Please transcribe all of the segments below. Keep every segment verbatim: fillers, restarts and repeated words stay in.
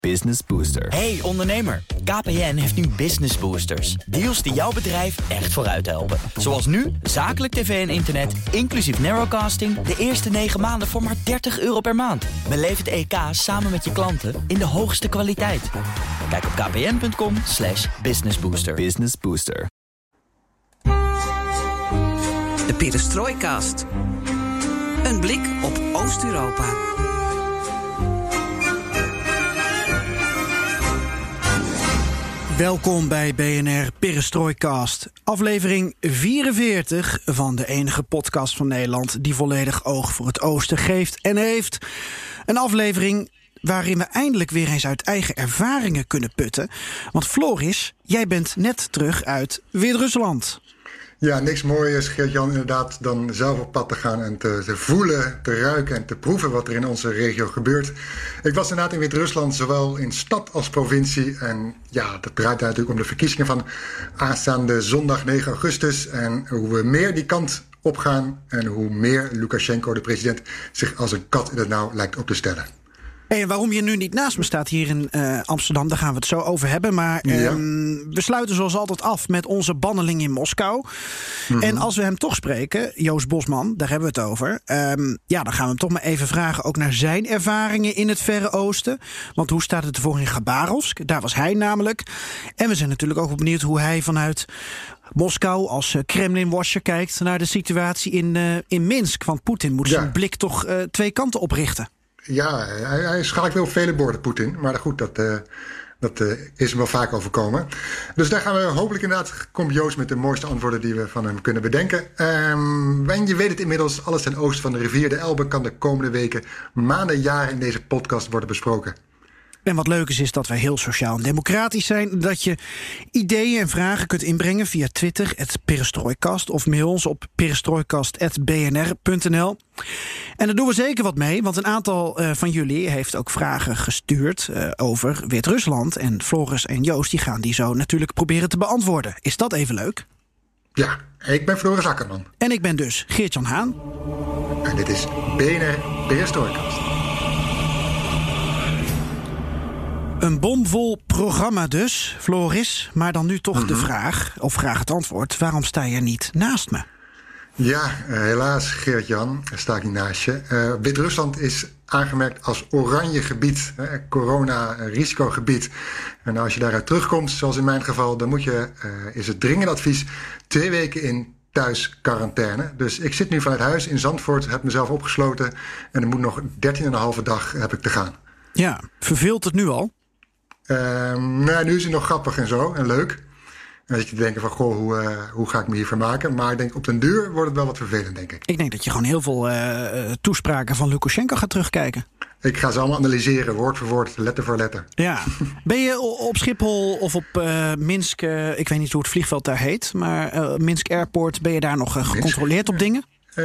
Business Booster. Hey ondernemer, K P N heeft nu Business Boosters. Deals die jouw bedrijf echt vooruit helpen. Zoals nu, zakelijk tv en internet, inclusief narrowcasting... de eerste negen maanden voor maar dertig euro per maand. Beleef het E K samen met je klanten in de hoogste kwaliteit. Kijk op kpn.com slash businessbooster. Business Booster. De Perestrooikast. Een blik op Oost-Europa. Welkom bij B N R Perestrooikast. Aflevering vierenveertig van de enige podcast van Nederland die volledig oog voor het oosten geeft en heeft. Een aflevering waarin we eindelijk weer eens uit eigen ervaringen kunnen putten. Want Floris, jij bent net terug uit Wit-Rusland. Ja, niks mooiers, Geert-Jan, inderdaad, dan zelf op pad te gaan en te, te voelen, te ruiken en te proeven wat er in onze regio gebeurt. Ik was inderdaad in Wit-Rusland, zowel in stad als provincie. En ja, dat draait natuurlijk om de verkiezingen van aanstaande zondag negen augustus. En hoe we meer die kant opgaan en hoe meer Lukashenko, de president, zich als een kat in het nauw lijkt op te stellen. Hey, waarom je nu niet naast me staat hier in uh, Amsterdam, daar gaan we het zo over hebben. Maar ja. um, we sluiten zoals altijd af met onze banneling in Moskou. Mm-hmm. En als we hem toch spreken, Joost Bosman, daar hebben we het over. Um, ja, dan gaan we hem toch maar even vragen ook naar zijn ervaringen in het Verre Oosten. Want hoe staat het ervoor in Khabarovsk? Daar was hij namelijk. En we zijn natuurlijk ook benieuwd hoe hij vanuit Moskou als uh, Kremlin-watcher kijkt naar de situatie in, uh, in Minsk. Want Poetin moet ja. zijn blik toch uh, twee kanten oprichten. Ja, hij, hij schaakt wel op vele borden, Poetin. Maar goed, dat, uh, dat uh, is hem wel vaak overkomen. Dus daar gaan we hopelijk inderdaad, komt Joost met de mooiste antwoorden die we van hem kunnen bedenken. Um, en je weet het inmiddels, alles ten oosten van de rivier de Elbe kan de komende weken, maanden, jaren in deze podcast worden besproken. En wat leuk is, is dat wij heel sociaal en democratisch zijn. Dat je ideeën en vragen kunt inbrengen via Twitter, at Perestrooikast, of mail ons op perestrooikast at b n r punt n l. En daar doen we zeker wat mee, want een aantal uh, van jullie heeft ook vragen gestuurd uh, over Wit-Rusland. En Floris en Joost die gaan die zo natuurlijk proberen te beantwoorden. Is dat even leuk? Ja, ik ben Floris Akkerman. En ik ben dus Geert-Jan Haan. En dit is B N R Perestrooikast. Een bomvol programma dus, Floris. Maar dan nu toch mm-hmm. de vraag, of vraag het antwoord, waarom sta je niet naast me? Ja, uh, helaas, Geert-Jan, sta ik niet naast je. Uh, Wit-Rusland is aangemerkt als oranje gebied, uh, corona-risicogebied. En als je daaruit terugkomt, zoals in mijn geval, dan moet je, uh, is het dringend advies, twee weken in thuis quarantaine. Dus ik zit nu vanuit huis in Zandvoort, heb mezelf opgesloten en er moet nog dertien en een halve dag heb ik te gaan. Ja, verveelt het nu al? Uh, nou, nu is het nog grappig en zo en leuk. En dat je te denken van, goh, hoe, uh, hoe ga ik me hier vermaken? Maar ik denk, op den duur wordt het wel wat vervelend, denk ik. Ik denk dat je gewoon heel veel uh, toespraken van Lukashenko gaat terugkijken. Ik ga ze allemaal analyseren, woord voor woord, letter voor letter. Ja. Ben je op Schiphol of op uh, Minsk, uh, ik weet niet hoe het vliegveld daar heet, maar uh, Minsk Airport, ben je daar nog uh, gecontroleerd op dingen? Uh,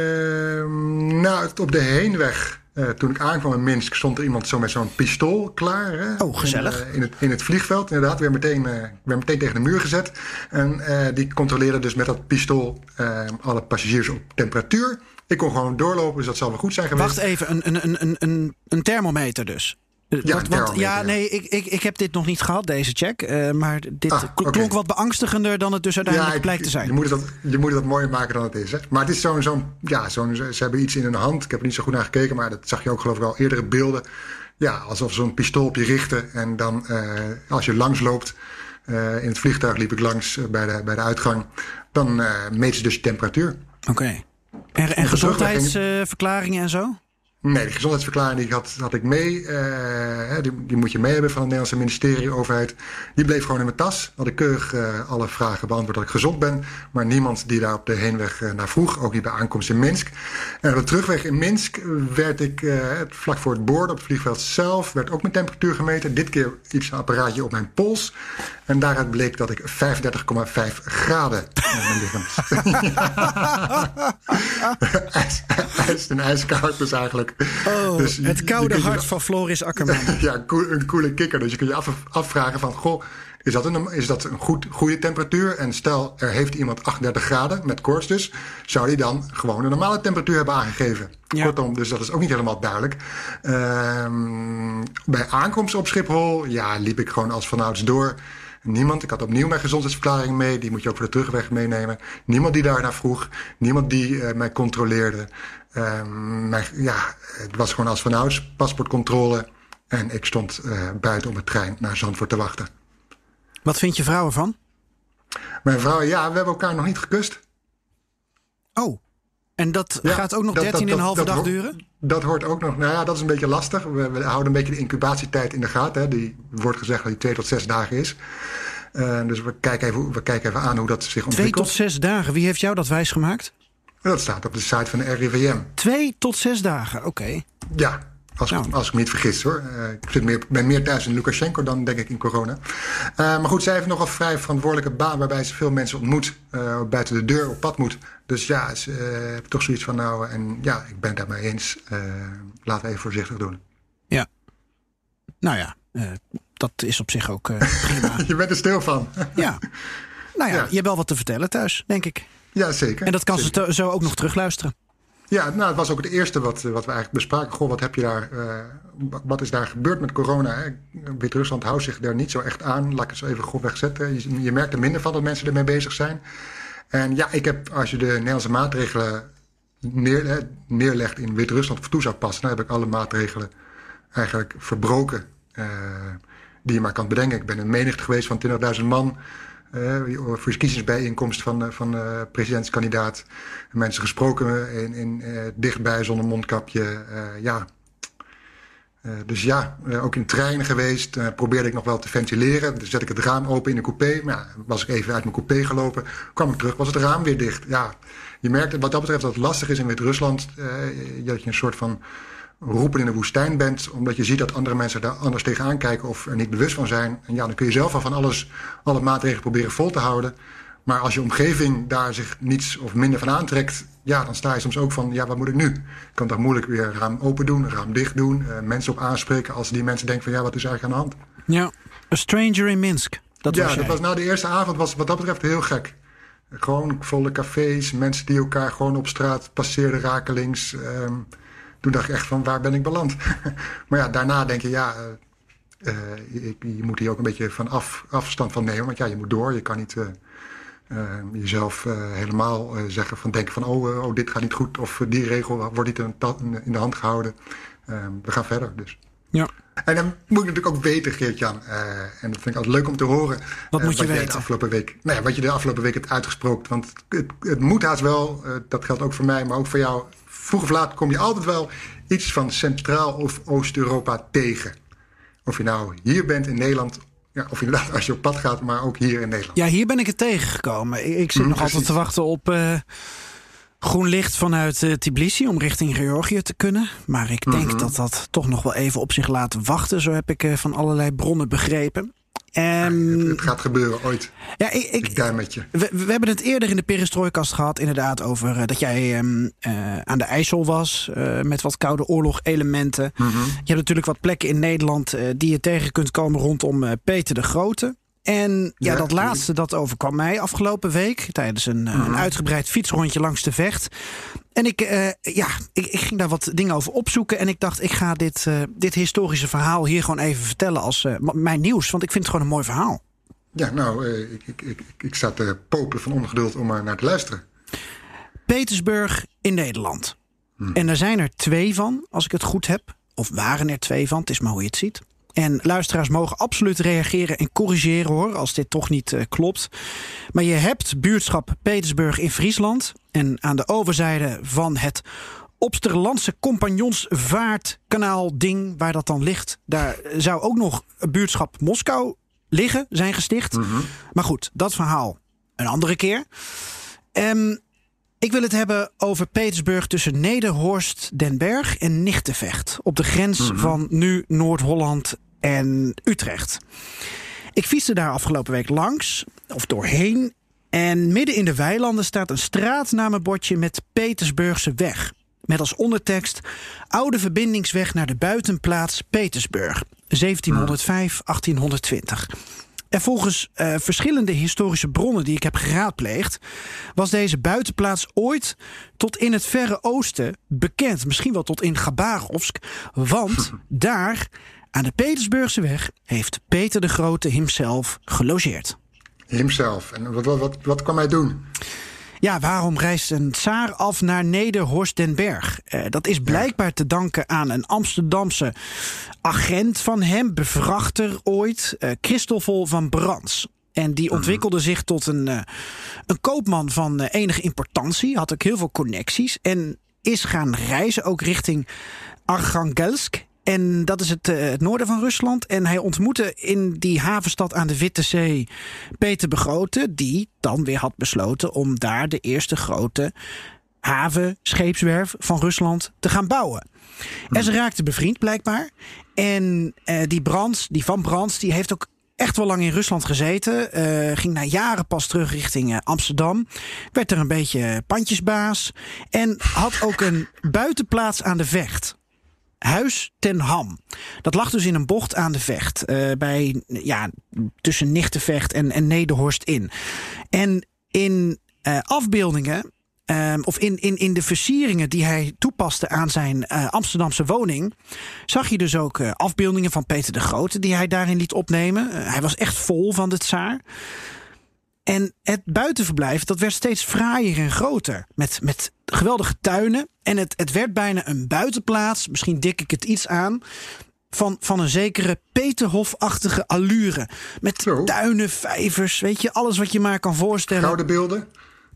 nou, op de heenweg. Uh, toen ik aankwam in Minsk stond er iemand zo met zo'n pistool klaar. Hè? Oh, gezellig. In, uh, in, het, in het vliegveld, inderdaad. Weer meteen, uh, weer meteen tegen de muur gezet. En uh, die controleerde dus met dat pistool uh, alle passagiers op temperatuur. Ik kon gewoon doorlopen, dus dat zal wel goed zijn geweest. Wacht even, een, een, een, een, een thermometer dus? Ja, want, want, ja, nee, ik, ik, ik heb dit nog niet gehad, deze check. Uh, maar dit ah, klonk okay. wat beangstigender dan het dus uiteindelijk ja, ik, blijkt te zijn. Je moet, het wat, je moet het wat mooier maken dan het is. Hè? Maar het is zo'n, zo'n, ja, zo'n, ze hebben iets in hun hand. Ik heb er niet zo goed naar gekeken, maar dat zag je ook geloof ik al eerdere beelden. Ja, alsof zo'n pistool op je richten. En dan, uh, als je langs loopt, uh, in het vliegtuig liep ik langs uh, bij, de, bij de uitgang. Dan uh, meet ze dus je temperatuur. Oké. Okay. En, en gezondheidsverklaringen uh, en zo? Nee, de gezondheidsverklaring die had, had ik mee. Uh, die, die moet je mee hebben van het Nederlandse ministerie, overheid. Die bleef gewoon in mijn tas. Had ik keurig uh, alle vragen beantwoord dat ik gezond ben. Maar niemand die daar op de heenweg uh, naar vroeg. Ook niet bij aankomst in Minsk. En op de terugweg in Minsk werd ik uh, vlak voor het boorden op het vliegveld zelf. Werd ook mijn temperatuur gemeten. Dit keer iets een apparaatje op mijn pols. En daaruit bleek dat ik vijfendertig komma vijf graden in mijn lichaam. IJs, ijs en ijskoud dus eigenlijk. Oh, dus je, het koude je hart je, van Floris Akkerman. Ja, een koele kikker. Dus je kunt je af, afvragen van... Goh, is dat een, is dat een goed, goede temperatuur? En stel, er heeft iemand achtendertig graden met koorts dus... zou die dan gewoon een normale temperatuur hebben aangegeven? Ja. Kortom, dus dat is ook niet helemaal duidelijk. Um, bij aankomst op Schiphol, ja, liep ik gewoon als vanouds door... Niemand, ik had opnieuw mijn gezondheidsverklaring mee. Die moet je ook voor de terugweg meenemen. Niemand die daarnaar vroeg. Niemand die uh, mij controleerde. Um, mijn, ja, het was gewoon als vanouds paspoortcontrole. En ik stond uh, buiten op de trein naar Zandvoort te wachten. Wat vindt je vrouw ervan? Mijn vrouw, ja, we hebben elkaar nog niet gekust. Oh, en dat ja, gaat ook nog dertien komma vijf dag duren? Dat hoort ook nog. Nou ja, dat is een beetje lastig. We, we houden een beetje de incubatietijd in de gaten. Hè. Die wordt gezegd dat die twee tot zes dagen is. Uh, dus we kijken, even, we kijken even aan hoe dat zich ontwikkelt. Twee tot zes dagen. Wie heeft jou dat wijsgemaakt? Dat staat op de site van de R I V M. Twee tot zes dagen, oké. Okay. Ja, als, nou. als ik me niet vergis hoor. Uh, ik zit meer, ben meer thuis in Lukashenko dan denk ik in corona. Uh, maar goed, zij heeft nogal vrij verantwoordelijke baan... waarbij ze veel mensen ontmoet, uh, buiten de deur op pad moet. Dus ja, ze uh, hebben toch zoiets van nou... en ja, ik ben het daarmee eens. Uh, laten we even voorzichtig doen. Ja. Nou ja, uh, dat is op zich ook uh, prima. Je bent er stil van. Ja. Nou ja, ja, je hebt wel wat te vertellen thuis, denk ik. Ja, zeker. En dat kan zeker. ze zo ook nog terugluisteren. Ja, nou, het was ook het eerste wat, wat we eigenlijk bespraken. Goh, wat heb je daar, uh, wat is daar gebeurd met corona? Hè? Wit-Rusland houdt zich daar niet zo echt aan. Laat ik het zo even grofweg zetten. Je, je merkt er minder van dat mensen ermee bezig zijn. En ja, ik heb, als je de Nederlandse maatregelen neer, neerlegt in Wit-Rusland of toe zou passen, dan heb ik alle maatregelen eigenlijk verbroken uh, die je maar kan bedenken. Ik ben in menigte geweest van twintigduizend man. Uh, verkiezingsbijeenkomst van, uh, van uh, presidentskandidaat. Mensen gesproken in, in, uh, dichtbij zonder mondkapje. Uh, ja. Uh, dus ja, uh, ook in treinen geweest. Uh, probeerde ik nog wel te ventileren. Dus zet ik het raam open in de coupé. Maar ja, was ik even uit mijn coupé gelopen. Kwam ik terug, was het raam weer dicht. Ja, je merkt wat dat betreft dat het lastig is in Wit-Rusland. Uh, dat je een soort van roepen in de woestijn bent, omdat je ziet dat andere mensen daar anders tegenaan kijken of er niet bewust van zijn. En ja, dan kun je zelf al van alles, alle maatregelen proberen vol te houden. Maar als je omgeving daar zich niets of minder van aantrekt, ja, dan sta je soms ook van, ja, wat moet ik nu? Ik kan toch moeilijk weer een raam open doen, een raam dicht doen, uh, mensen op aanspreken als die mensen denken van, ja, wat is eigenlijk aan de hand? Ja, A Stranger in Minsk. Dat ja, was dat was, nou, de eerste avond was wat dat betreft heel gek. Gewoon volle cafés, mensen die elkaar gewoon op straat passeerden rakelings. Um, Toen dacht ik echt van, waar ben ik beland? Maar ja, daarna denk je, ja, uh, uh, je, je moet hier ook een beetje van af, afstand van nemen. Want ja, je moet door. Je kan niet uh, uh, jezelf uh, helemaal uh, zeggen van denken van, oh, uh, oh, dit gaat niet goed. Of uh, die regel wordt niet in, in de hand gehouden. Uh, we gaan verder dus. Ja. En dan moet ik natuurlijk ook weten, Geert-Jan, uh, en dat vind ik altijd leuk om te horen. Wat uh, moet je wat weten? De afgelopen week, nou ja, wat je de afgelopen week hebt uitgesproken. Want het, het moet haast wel, uh, dat geldt ook voor mij, maar ook voor jou. Vroeg of laat kom je altijd wel iets van Centraal- of Oost-Europa tegen. Of je nou hier bent in Nederland, ja, of inderdaad als je op pad gaat, maar ook hier in Nederland. Ja, hier ben ik het tegengekomen. Ik, ik zit mm, nog precies. altijd te wachten op uh, groen licht vanuit uh, Tbilisi om richting Georgië te kunnen. Maar ik denk mm-hmm. dat dat toch nog wel even op zich laat wachten. Zo heb ik uh, van allerlei bronnen begrepen. Um, het, het gaat gebeuren ooit. Ja, ik, ik, ik daar met je. We, we hebben het eerder in de perestrooikast gehad, inderdaad, over uh, dat jij um, uh, aan de IJssel was uh, met wat Koude Oorlog-elementen. Mm-hmm. Je hebt natuurlijk wat plekken in Nederland uh, die je tegen kunt komen rondom uh, Peter de Grote. En ja, ja dat ja. laatste, dat overkwam mij afgelopen week tijdens een, mm-hmm. een uitgebreid fietsrondje langs de Vecht. En ik, uh, ja, ik, ik ging daar wat dingen over opzoeken. En ik dacht, ik ga dit, uh, dit historische verhaal hier gewoon even vertellen als uh, mijn nieuws. Want ik vind het gewoon een mooi verhaal. Ja, nou, uh, ik, ik, ik, ik sta te popelen van ongeduld om er naar te luisteren. Petersburg in Nederland. Hmm. En er zijn er twee van, als ik het goed heb. Of waren er twee van, het is maar hoe je het ziet. En luisteraars mogen absoluut reageren en corrigeren, hoor, als dit toch niet uh, klopt. Maar je hebt buurtschap Petersburg in Friesland. En aan de overzijde van het Opsterlandse Compagnonsvaartkanaal ding, waar dat dan ligt, daar zou ook nog een buurtschap Moskou liggen, zijn gesticht. Mm-hmm. Maar goed, dat verhaal een andere keer. Um, ik wil het hebben over Petersburg tussen Nederhorst, Den Berg en Nigtevecht. Op de grens mm-hmm. van nu Noord-Holland en Utrecht. Ik fietste daar afgelopen week langs, of doorheen. En midden in de weilanden staat een straatnamenbordje met Petersburgse weg. Met als ondertekst: oude verbindingsweg naar de buitenplaats Petersburg, zeventienhonderdvijf tot achttienhonderdtwintig. En volgens uh, verschillende historische bronnen die ik heb geraadpleegd, was deze buitenplaats ooit tot in het verre oosten bekend. Misschien wel tot in Chabarovsk. Want daar, aan de Petersburgse weg, heeft Peter de Grote himself gelogeerd. Himself. En wat, wat, wat, wat kwam hij doen? Ja, waarom reist een tsaar af naar Neder-Horst den Berg? Uh, dat is blijkbaar te danken aan een Amsterdamse agent van hem, bevrachter ooit, uh, Christoffel van Brands. En die ontwikkelde zich tot een, uh, een koopman van uh, enige importantie, had ook heel veel connecties en is gaan reizen, ook richting Archangelsk. En dat is het, uh, het noorden van Rusland. En hij ontmoette in die havenstad aan de Witte Zee Peter de Grote, die dan weer had besloten om daar de eerste grote havenscheepswerf van Rusland te gaan bouwen. En ze raakten bevriend blijkbaar. En uh, die Brands, die Van Brands, die heeft ook echt wel lang in Rusland gezeten. Uh, ging na jaren pas terug richting uh, Amsterdam. Werd er een beetje pandjesbaas. En had ook een buitenplaats aan de Vecht. Huis ten Ham. Dat lag dus in een bocht aan de Vecht. Uh, bij, ja, tussen Nichtenvecht en, en Nederhorst in. En in uh, afbeeldingen, uh, of in, in, in de versieringen die hij toepaste aan zijn uh, Amsterdamse woning, zag je dus ook uh, afbeeldingen van Peter de Grote die hij daarin liet opnemen. Uh, hij was echt vol van de tsaar. En het buitenverblijf, dat werd steeds fraaier en groter. Met, met geweldige tuinen. En het, het werd bijna een buitenplaats, misschien dik ik het iets aan, van, van een zekere Peterhof-achtige allure. Met Zo. tuinen, vijvers, weet je, alles wat je maar kan voorstellen. Gouden beelden?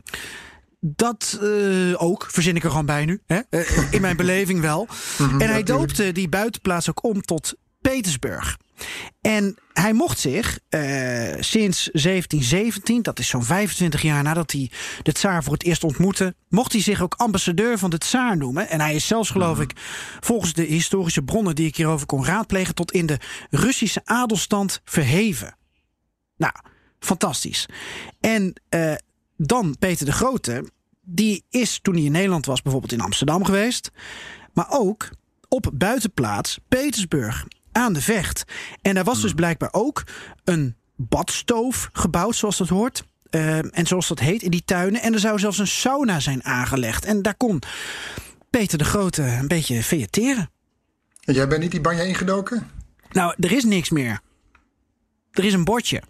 Dat uh, ook, verzin ik er gewoon bij nu. Hè? Uh, in mijn beleving wel. Mm-hmm, en hij doopte die buitenplaats ook om tot Petersburg. En hij mocht zich uh, sinds zeventien zeventien, dat is zo'n vijfentwintig jaar nadat hij de tsaar voor het eerst ontmoette, mocht hij zich ook ambassadeur van de tsaar noemen. En hij is zelfs, geloof ik, volgens de historische bronnen die ik hierover kon raadplegen, tot in de Russische adelstand verheven. Nou, fantastisch. En uh, dan Peter de Grote, die is toen hij in Nederland was bijvoorbeeld in Amsterdam geweest, maar ook op buitenplaats Petersburg aan de Vecht. En daar was dus blijkbaar ook een badstoof gebouwd, zoals dat hoort. Uh, en zoals dat heet, in die tuinen. En er zou zelfs een sauna zijn aangelegd. En daar kon Peter de Grote een beetje vegeteren. En jij bent niet die banja ingedoken? Nou, er is niks meer. Er is een bordje.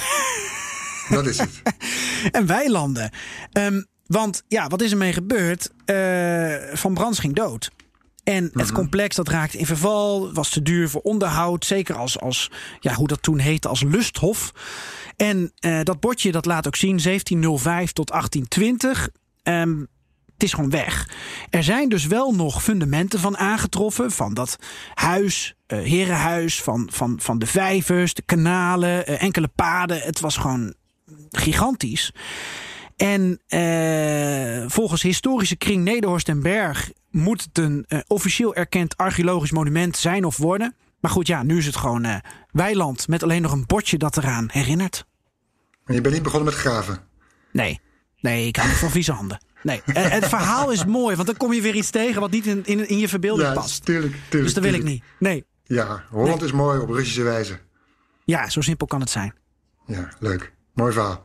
Dat is het. En weilanden. Um, want ja, wat is er mee gebeurd? Uh, Van Brands ging dood. En het mm-hmm. complex dat raakte in verval, was te duur voor onderhoud. Zeker als, als ja, hoe dat toen heette, als lusthof. En uh, dat bordje dat laat ook zien, zeventienhonderdvijf tot achttientwintig. Um, het is gewoon weg. Er zijn dus wel nog fundamenten van aangetroffen. Van dat huis, uh, herenhuis, van, van, van de vijvers, de kanalen, uh, enkele paden. Het was gewoon gigantisch. En uh, volgens historische kring Neder-Horst den Berg moet het een uh, officieel erkend archeologisch monument zijn of worden. Maar goed, ja, nu is het gewoon uh, weiland met alleen nog een bordje dat eraan herinnert. En je bent niet begonnen met graven? Nee, nee, ik hou niet van vieze handen. Nee, en het verhaal is mooi, want dan kom je weer iets tegen wat niet in, in, in je verbeelding ja, past. Tuurlijk, tuurlijk, dus dat wil tuurlijk. ik niet. Nee. Ja, Holland nee. is mooi op Russische wijze. Ja, zo simpel kan het zijn. Ja, leuk. Mooi verhaal.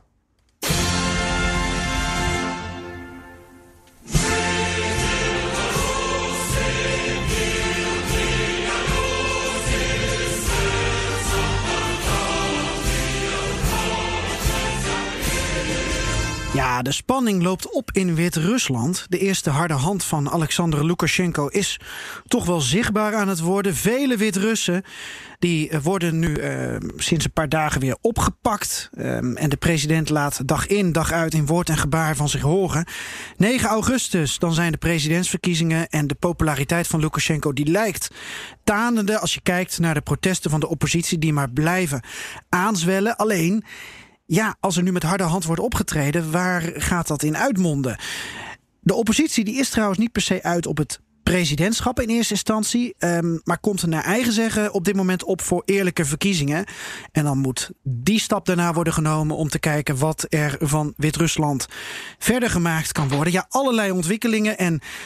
Ja, de spanning loopt op in Wit-Rusland. De eerste harde hand van Alexander Lukasjenko is toch wel zichtbaar aan het worden. Vele Wit-Russen die worden nu uh, sinds een paar dagen weer opgepakt. Um, en de president laat dag in, dag uit in woord en gebaar van zich horen. negen augustus, dan zijn de presidentsverkiezingen. En de populariteit van Lukasjenko die lijkt tanende als je kijkt naar de protesten van de oppositie die maar blijven aanzwellen. Alleen, ja, als er nu met harde hand wordt opgetreden, waar gaat dat in uitmonden? De oppositie die is trouwens niet per se uit op het presidentschap in eerste instantie, um, maar komt er naar eigen zeggen op dit moment op voor eerlijke verkiezingen. En dan moet die stap daarna worden genomen om te kijken wat er van Wit-Rusland verder gemaakt kan worden. Ja, allerlei ontwikkelingen en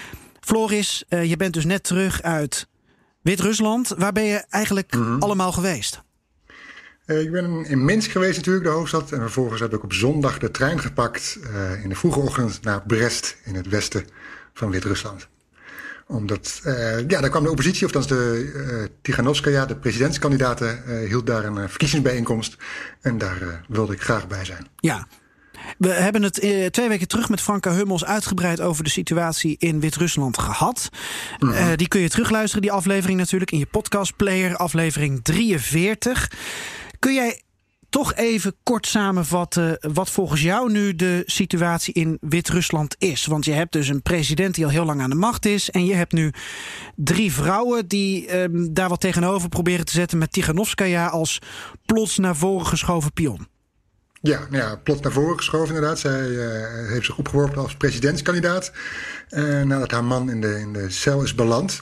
Floris, uh, je bent dus net terug uit Wit-Rusland. Waar ben je eigenlijk mm-hmm. allemaal geweest? Uh, ik ben in Minsk geweest natuurlijk, de hoofdstad. En vervolgens heb ik op zondag de trein gepakt uh, in de vroege ochtend naar Brest in het westen van Wit-Rusland. Omdat, uh, ja, daar kwam de oppositie, of althans de uh, Tiganovskaya, de presidentskandidaten, uh, hield daar een uh, verkiezingsbijeenkomst. En daar uh, wilde ik graag bij zijn. Ja. We hebben het uh, twee weken terug met Franka Hummels uitgebreid over de situatie in Wit-Rusland gehad. Mm-hmm. Uh, die kun je terugluisteren, die aflevering natuurlijk, in je podcastplayer, aflevering drieënveertig. Kun jij toch even kort samenvatten wat volgens jou nu de situatie in Wit-Rusland is? Want je hebt dus een president die al heel lang aan de macht is. En je hebt nu drie vrouwen die um, daar wat tegenover proberen te zetten met Tiganovskaya als plots naar voren geschoven pion. Ja, nou ja, plots naar voren geschoven inderdaad. Zij uh, heeft zich opgeworpen als presidentskandidaat. Uh, nadat haar man in de, in de cel is beland.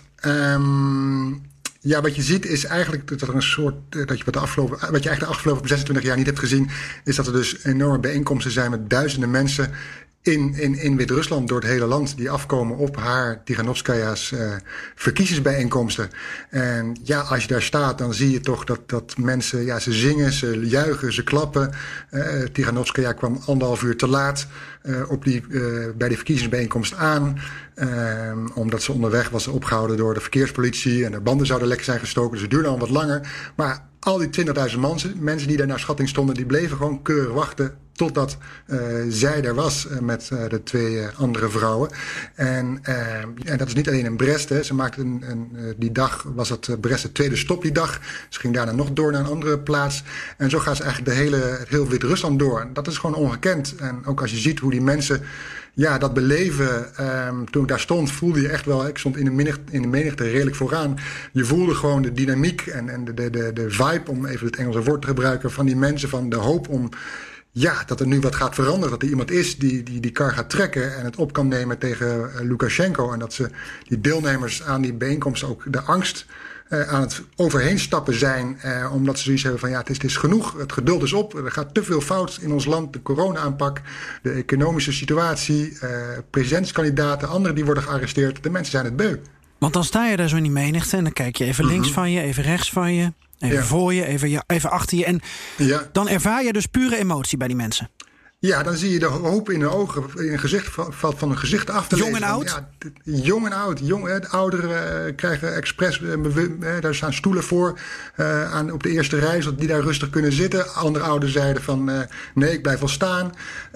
Um, Ja, wat je ziet is eigenlijk dat er een soort. Dat je wat, de afgelopen, wat je eigenlijk de afgelopen zesentwintig jaar niet hebt gezien, is dat er dus enorme bijeenkomsten zijn met duizenden mensen in, in, in Wit-Rusland door het hele land die afkomen op haar Tiganovskaya's uh, verkiezingsbijeenkomsten. En ja, als je daar staat, dan zie je toch dat, dat mensen, ja, ze zingen, ze juichen, ze klappen. Uh, Tiganovskaya kwam anderhalf uur te laat uh, op die, uh, bij die verkiezingsbijeenkomst aan. Uh, omdat ze onderweg was opgehouden door de verkeerspolitie en de banden zouden lekker zijn gestoken. Dus het duurde al wat langer. Maar al die twintigduizend mensen, mensen die daar naar schatting stonden, die bleven gewoon keurig wachten totdat uh, zij er was uh, met uh, de twee uh, andere vrouwen. En, uh, en dat is niet alleen in Brest. Hè. Ze maakte een, een, uh, die dag was het uh, Brest de tweede stop die dag. Ze ging daarna nog door naar een andere plaats. En zo gaan ze eigenlijk de hele, het heel Wit-Rusland door. En dat is gewoon ongekend. En ook als je ziet hoe die mensen ja, dat beleven. Um, toen ik daar stond, voelde je echt wel. Ik stond in de menigte, in de menigte redelijk vooraan. Je voelde gewoon de dynamiek en, en de, de, de, de vibe, om even het Engelse woord te gebruiken, van die mensen, van de hoop om ja, dat er nu wat gaat veranderen. Dat er iemand is die die, die kar gaat trekken en het op kan nemen tegen uh, Lukashenko. En dat ze die deelnemers aan die bijeenkomst ook de angst uh, aan het overheen stappen zijn. Uh, omdat ze zoiets hebben van ja, het is, het is genoeg. Het geduld is op. Er gaat te veel fout in ons land. De corona-aanpak, de economische situatie, uh, presidentskandidaten, anderen die worden gearresteerd. De mensen zijn het beu. Want dan sta je daar zo in die menigte en dan kijk je even mm-hmm. links van je, even rechts van je. Even ja. voor je, even, ja, even achter je. En ja. dan ervaar je dus pure emotie bij die mensen. Ja, dan zie je de hoop in de ogen, in een gezicht, valt van een gezicht af te jong lezen. En oud? Ja, jong en oud. Jong, hè, de ouderen uh, krijgen expres, uh, uh, daar staan stoelen voor uh, aan, op de eerste rij, zodat die daar rustig kunnen zitten. Andere ouderen zeiden van uh, nee, ik blijf wel staan.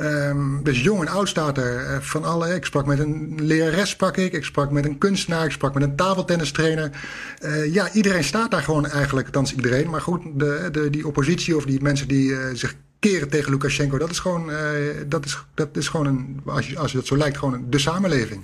Um, dus jong en oud staat er. Uh, van alle, ik sprak met een lerares, sprak ik. Ik sprak met een kunstenaar, ik sprak met een tafeltennistrainer. Uh, ja, iedereen staat daar gewoon eigenlijk, althans iedereen. Maar goed, de, de, die oppositie of die mensen die uh, zich keren tegen Lukashenko, dat is gewoon, uh, dat is, dat is gewoon een, als je, als je dat zo lijkt, gewoon een, de samenleving.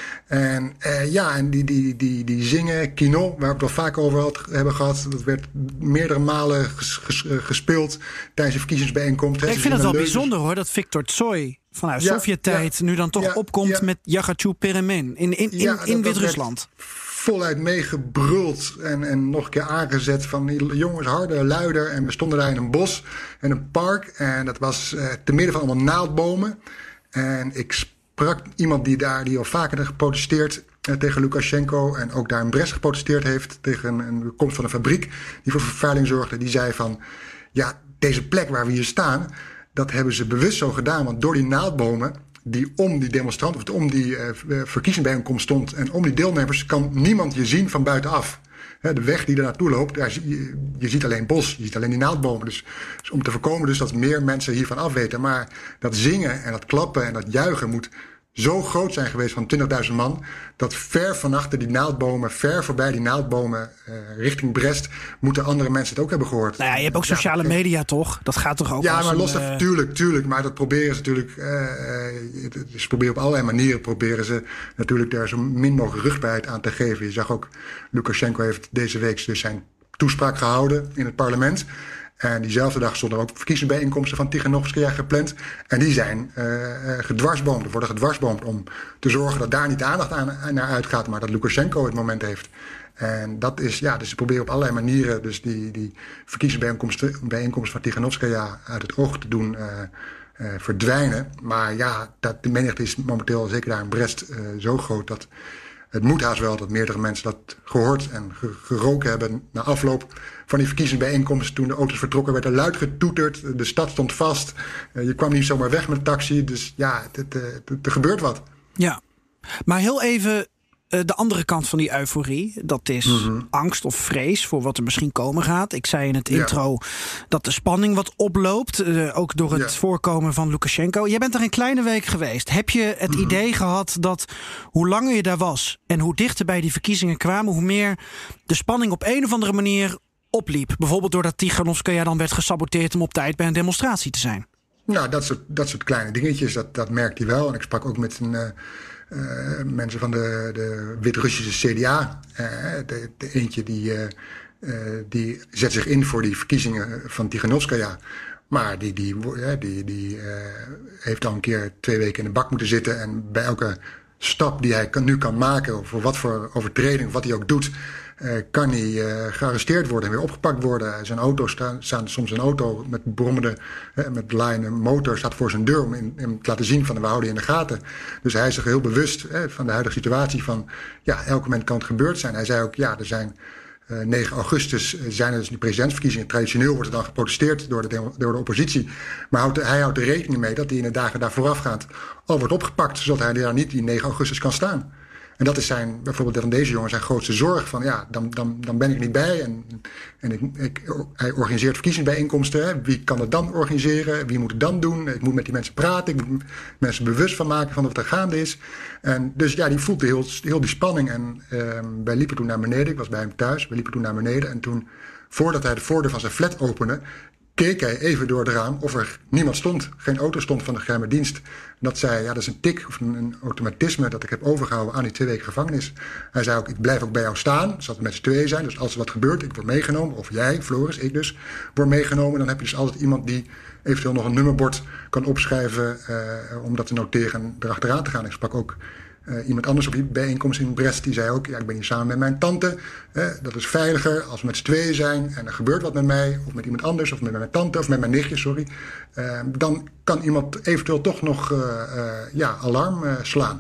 En uh, ja, en die, die, die, die zingen, Kino, waar we het wel vaak over had, hebben gehad, dat werd meerdere malen ges, ges, gespeeld tijdens de verkiezingsbijeenkomst. Ik vind het wel leuzes. bijzonder hoor, dat Viktor Tsoi vanuit ja, Sovjet-tijd ja, nu dan toch ja, opkomt ja. met Yagachu Peremen in, in, in, ja, in Wit-Rusland. Voluit meegebruld en, en nog een keer aangezet van jongens, harder, luider. En we stonden daar in een bos en een park. En dat was uh, te midden van allemaal naaldbomen. En ik sprak iemand die daar, die al vaker had geprotesteerd uh, tegen Lukashenko. En ook daar in Brest geprotesteerd heeft tegen een, een komst van een fabriek die voor vervuiling zorgde. Die zei van, ja, deze plek waar we hier staan, dat hebben ze bewust zo gedaan. Want door die naaldbomen die om die demonstranten, of om die uh, verkiezingsbijeenkomst stond en om die deelnemers, kan niemand je zien van buitenaf. He, de weg die er naartoe loopt, daar, je, je ziet alleen bos, je ziet alleen die naaldbomen. Dus, dus om te voorkomen dus dat meer mensen hiervan afweten. Maar dat zingen en dat klappen en dat juichen moet zo groot zijn geweest van twintigduizend man, dat ver van achter die naaldbomen, ver voorbij die naaldbomen, uh, richting Brest, moeten andere mensen het ook hebben gehoord. Nou ja, je hebt ook sociale ja, media toch? Dat gaat toch ook ja, maar een, los daarvan, uh... tuurlijk, tuurlijk. Maar dat proberen ze natuurlijk, uh, ze proberen op allerlei manieren, proberen ze natuurlijk daar zo min mogelijk rugbaarheid aan te geven. Je zag ook, Lukashenko heeft deze week dus zijn toespraak gehouden in het parlement. En diezelfde dag stonden er ook verkiezingsbijeenkomsten van Tiganovskaya gepland. En die zijn uh, gedwarsboomd, er worden gedwarsboomd om te zorgen dat daar niet de aandacht aan, naar uitgaat, maar dat Lukashenko het moment heeft. En dat is, ja, dus ze proberen op allerlei manieren dus die, die verkiezingsbijeenkomsten bijeenkomsten van Tiganovskaya uit het oog te doen uh, uh, verdwijnen. Maar ja, dat, de menigte is momenteel, zeker daar in Brest, uh, zo groot dat het moet haast wel dat meerdere mensen dat gehoord en geroken hebben na afloop van die verkiezingsbijeenkomst. Toen de auto's vertrokken werd er luid getoeterd. De stad stond vast. Uh, je kwam niet zomaar weg met de taxi. Dus ja, er gebeurt wat. Ja, maar heel even uh, de andere kant van die euforie. Dat is mm-hmm. angst of vrees voor wat er misschien komen gaat. Ik zei in het intro ja. dat de spanning wat oploopt. Uh, ook door het ja. voorkomen van Lukasjenko. Jij bent er een kleine week geweest. Heb je het mm-hmm. idee gehad dat hoe langer je daar was en hoe dichter bij die verkiezingen kwamen, hoe meer de spanning op een of andere manier opliep? Bijvoorbeeld doordat Tichanovskaya dan werd gesaboteerd om op tijd bij een demonstratie te zijn. Nou, dat soort, dat soort kleine dingetjes, dat, dat merkte hij wel. En ik sprak ook met een, uh, uh, mensen van de, de Wit-Russische C D A. Uh, de, de eentje die, uh, uh, die zet zich in voor die verkiezingen van Tichanovskaya. Maar die, die, die, die, die uh, heeft al een keer twee weken in de bak moeten zitten. En bij elke stap die hij kan, nu kan maken, voor wat voor overtreding, wat hij ook doet, Uh, kan hij uh, gearresteerd worden en weer opgepakt worden. Zijn auto staan, staan soms een auto met brommende, uh, met laaiende motor staat voor zijn deur om in, in te laten zien van we houden je in de gaten. Dus hij is zich heel bewust uh, van de huidige situatie van ja, elk moment kan het gebeurd zijn. Hij zei ook ja, er zijn uh, negen augustus uh, zijn er dus die presidentsverkiezingen. Traditioneel wordt er dan geprotesteerd door de, door de oppositie. Maar houdt, hij houdt er rekening mee dat hij in de dagen daar voorafgaand al wordt opgepakt, zodat hij daar niet die negen augustus kan staan. En dat is zijn, bijvoorbeeld van deze jongen, zijn grootste zorg. Van ja, dan, dan, dan ben ik niet bij. En, en ik, ik, hij organiseert verkiezingsbijeenkomsten. Hè. Wie kan het dan organiseren? Wie moet het dan doen? Ik moet met die mensen praten. Ik moet mensen bewust van maken van wat er gaande is. En dus ja, die voelde heel, heel die spanning. En uh, wij liepen toen naar beneden. Ik was bij hem thuis. We liepen toen naar beneden. En toen, voordat hij de voordeur van zijn flat opende, keek hij even door het raam of er niemand stond. Geen auto stond van de geheime dienst. En dat zei, ja, dat is een tik of een, een automatisme dat ik heb overgehouden aan die twee weken gevangenis. Hij zei ook, ik blijf ook bij jou staan, zodat we met z'n tweeën zijn. Dus als er wat gebeurt, ik word meegenomen, of jij, Floris, ik dus, word meegenomen. Dan heb je dus altijd iemand die eventueel nog een nummerbord kan opschrijven uh, om dat te noteren en erachteraan te gaan. Ik sprak ook Uh, iemand anders op die bijeenkomst in Brest, die zei ook, ja, ik ben hier samen met mijn tante. Uh, dat is veiliger als we met z'n tweeën zijn en er gebeurt wat met mij, of met iemand anders, of met mijn tante, of met mijn nichtje, sorry. Uh, dan kan iemand eventueel toch nog uh, uh, ja, alarm uh, slaan.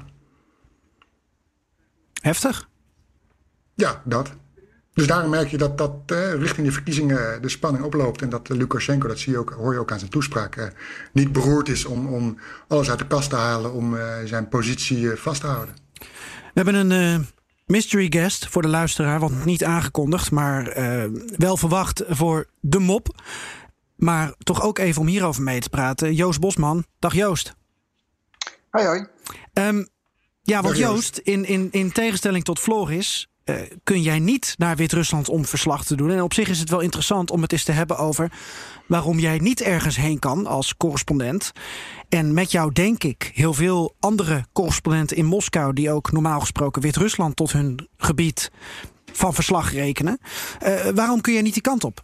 Heftig? Ja, dat. Dus daarom merk je dat, dat uh, richting de verkiezingen de spanning oploopt. En dat uh, Lukasjenko, dat zie je ook, hoor je ook aan zijn toespraak, uh, niet beroerd is om, om alles uit de kast te halen om uh, zijn positie uh, vast te houden. We hebben een uh, mystery guest voor de luisteraar, want niet aangekondigd, maar uh, wel verwacht voor de mop. Maar toch ook even om hierover mee te praten. Joost Bosman. Dag Joost. Hoi hoi. Um, ja, want Dag Joost, in, in, in tegenstelling tot Floris, Uh, kun jij niet naar Wit-Rusland om verslag te doen. En op zich is het wel interessant om het eens te hebben over waarom jij niet ergens heen kan als correspondent. En met jou denk ik heel veel andere correspondenten in Moskou die ook normaal gesproken Wit-Rusland tot hun gebied van verslag rekenen. Uh, waarom kun jij niet die kant op?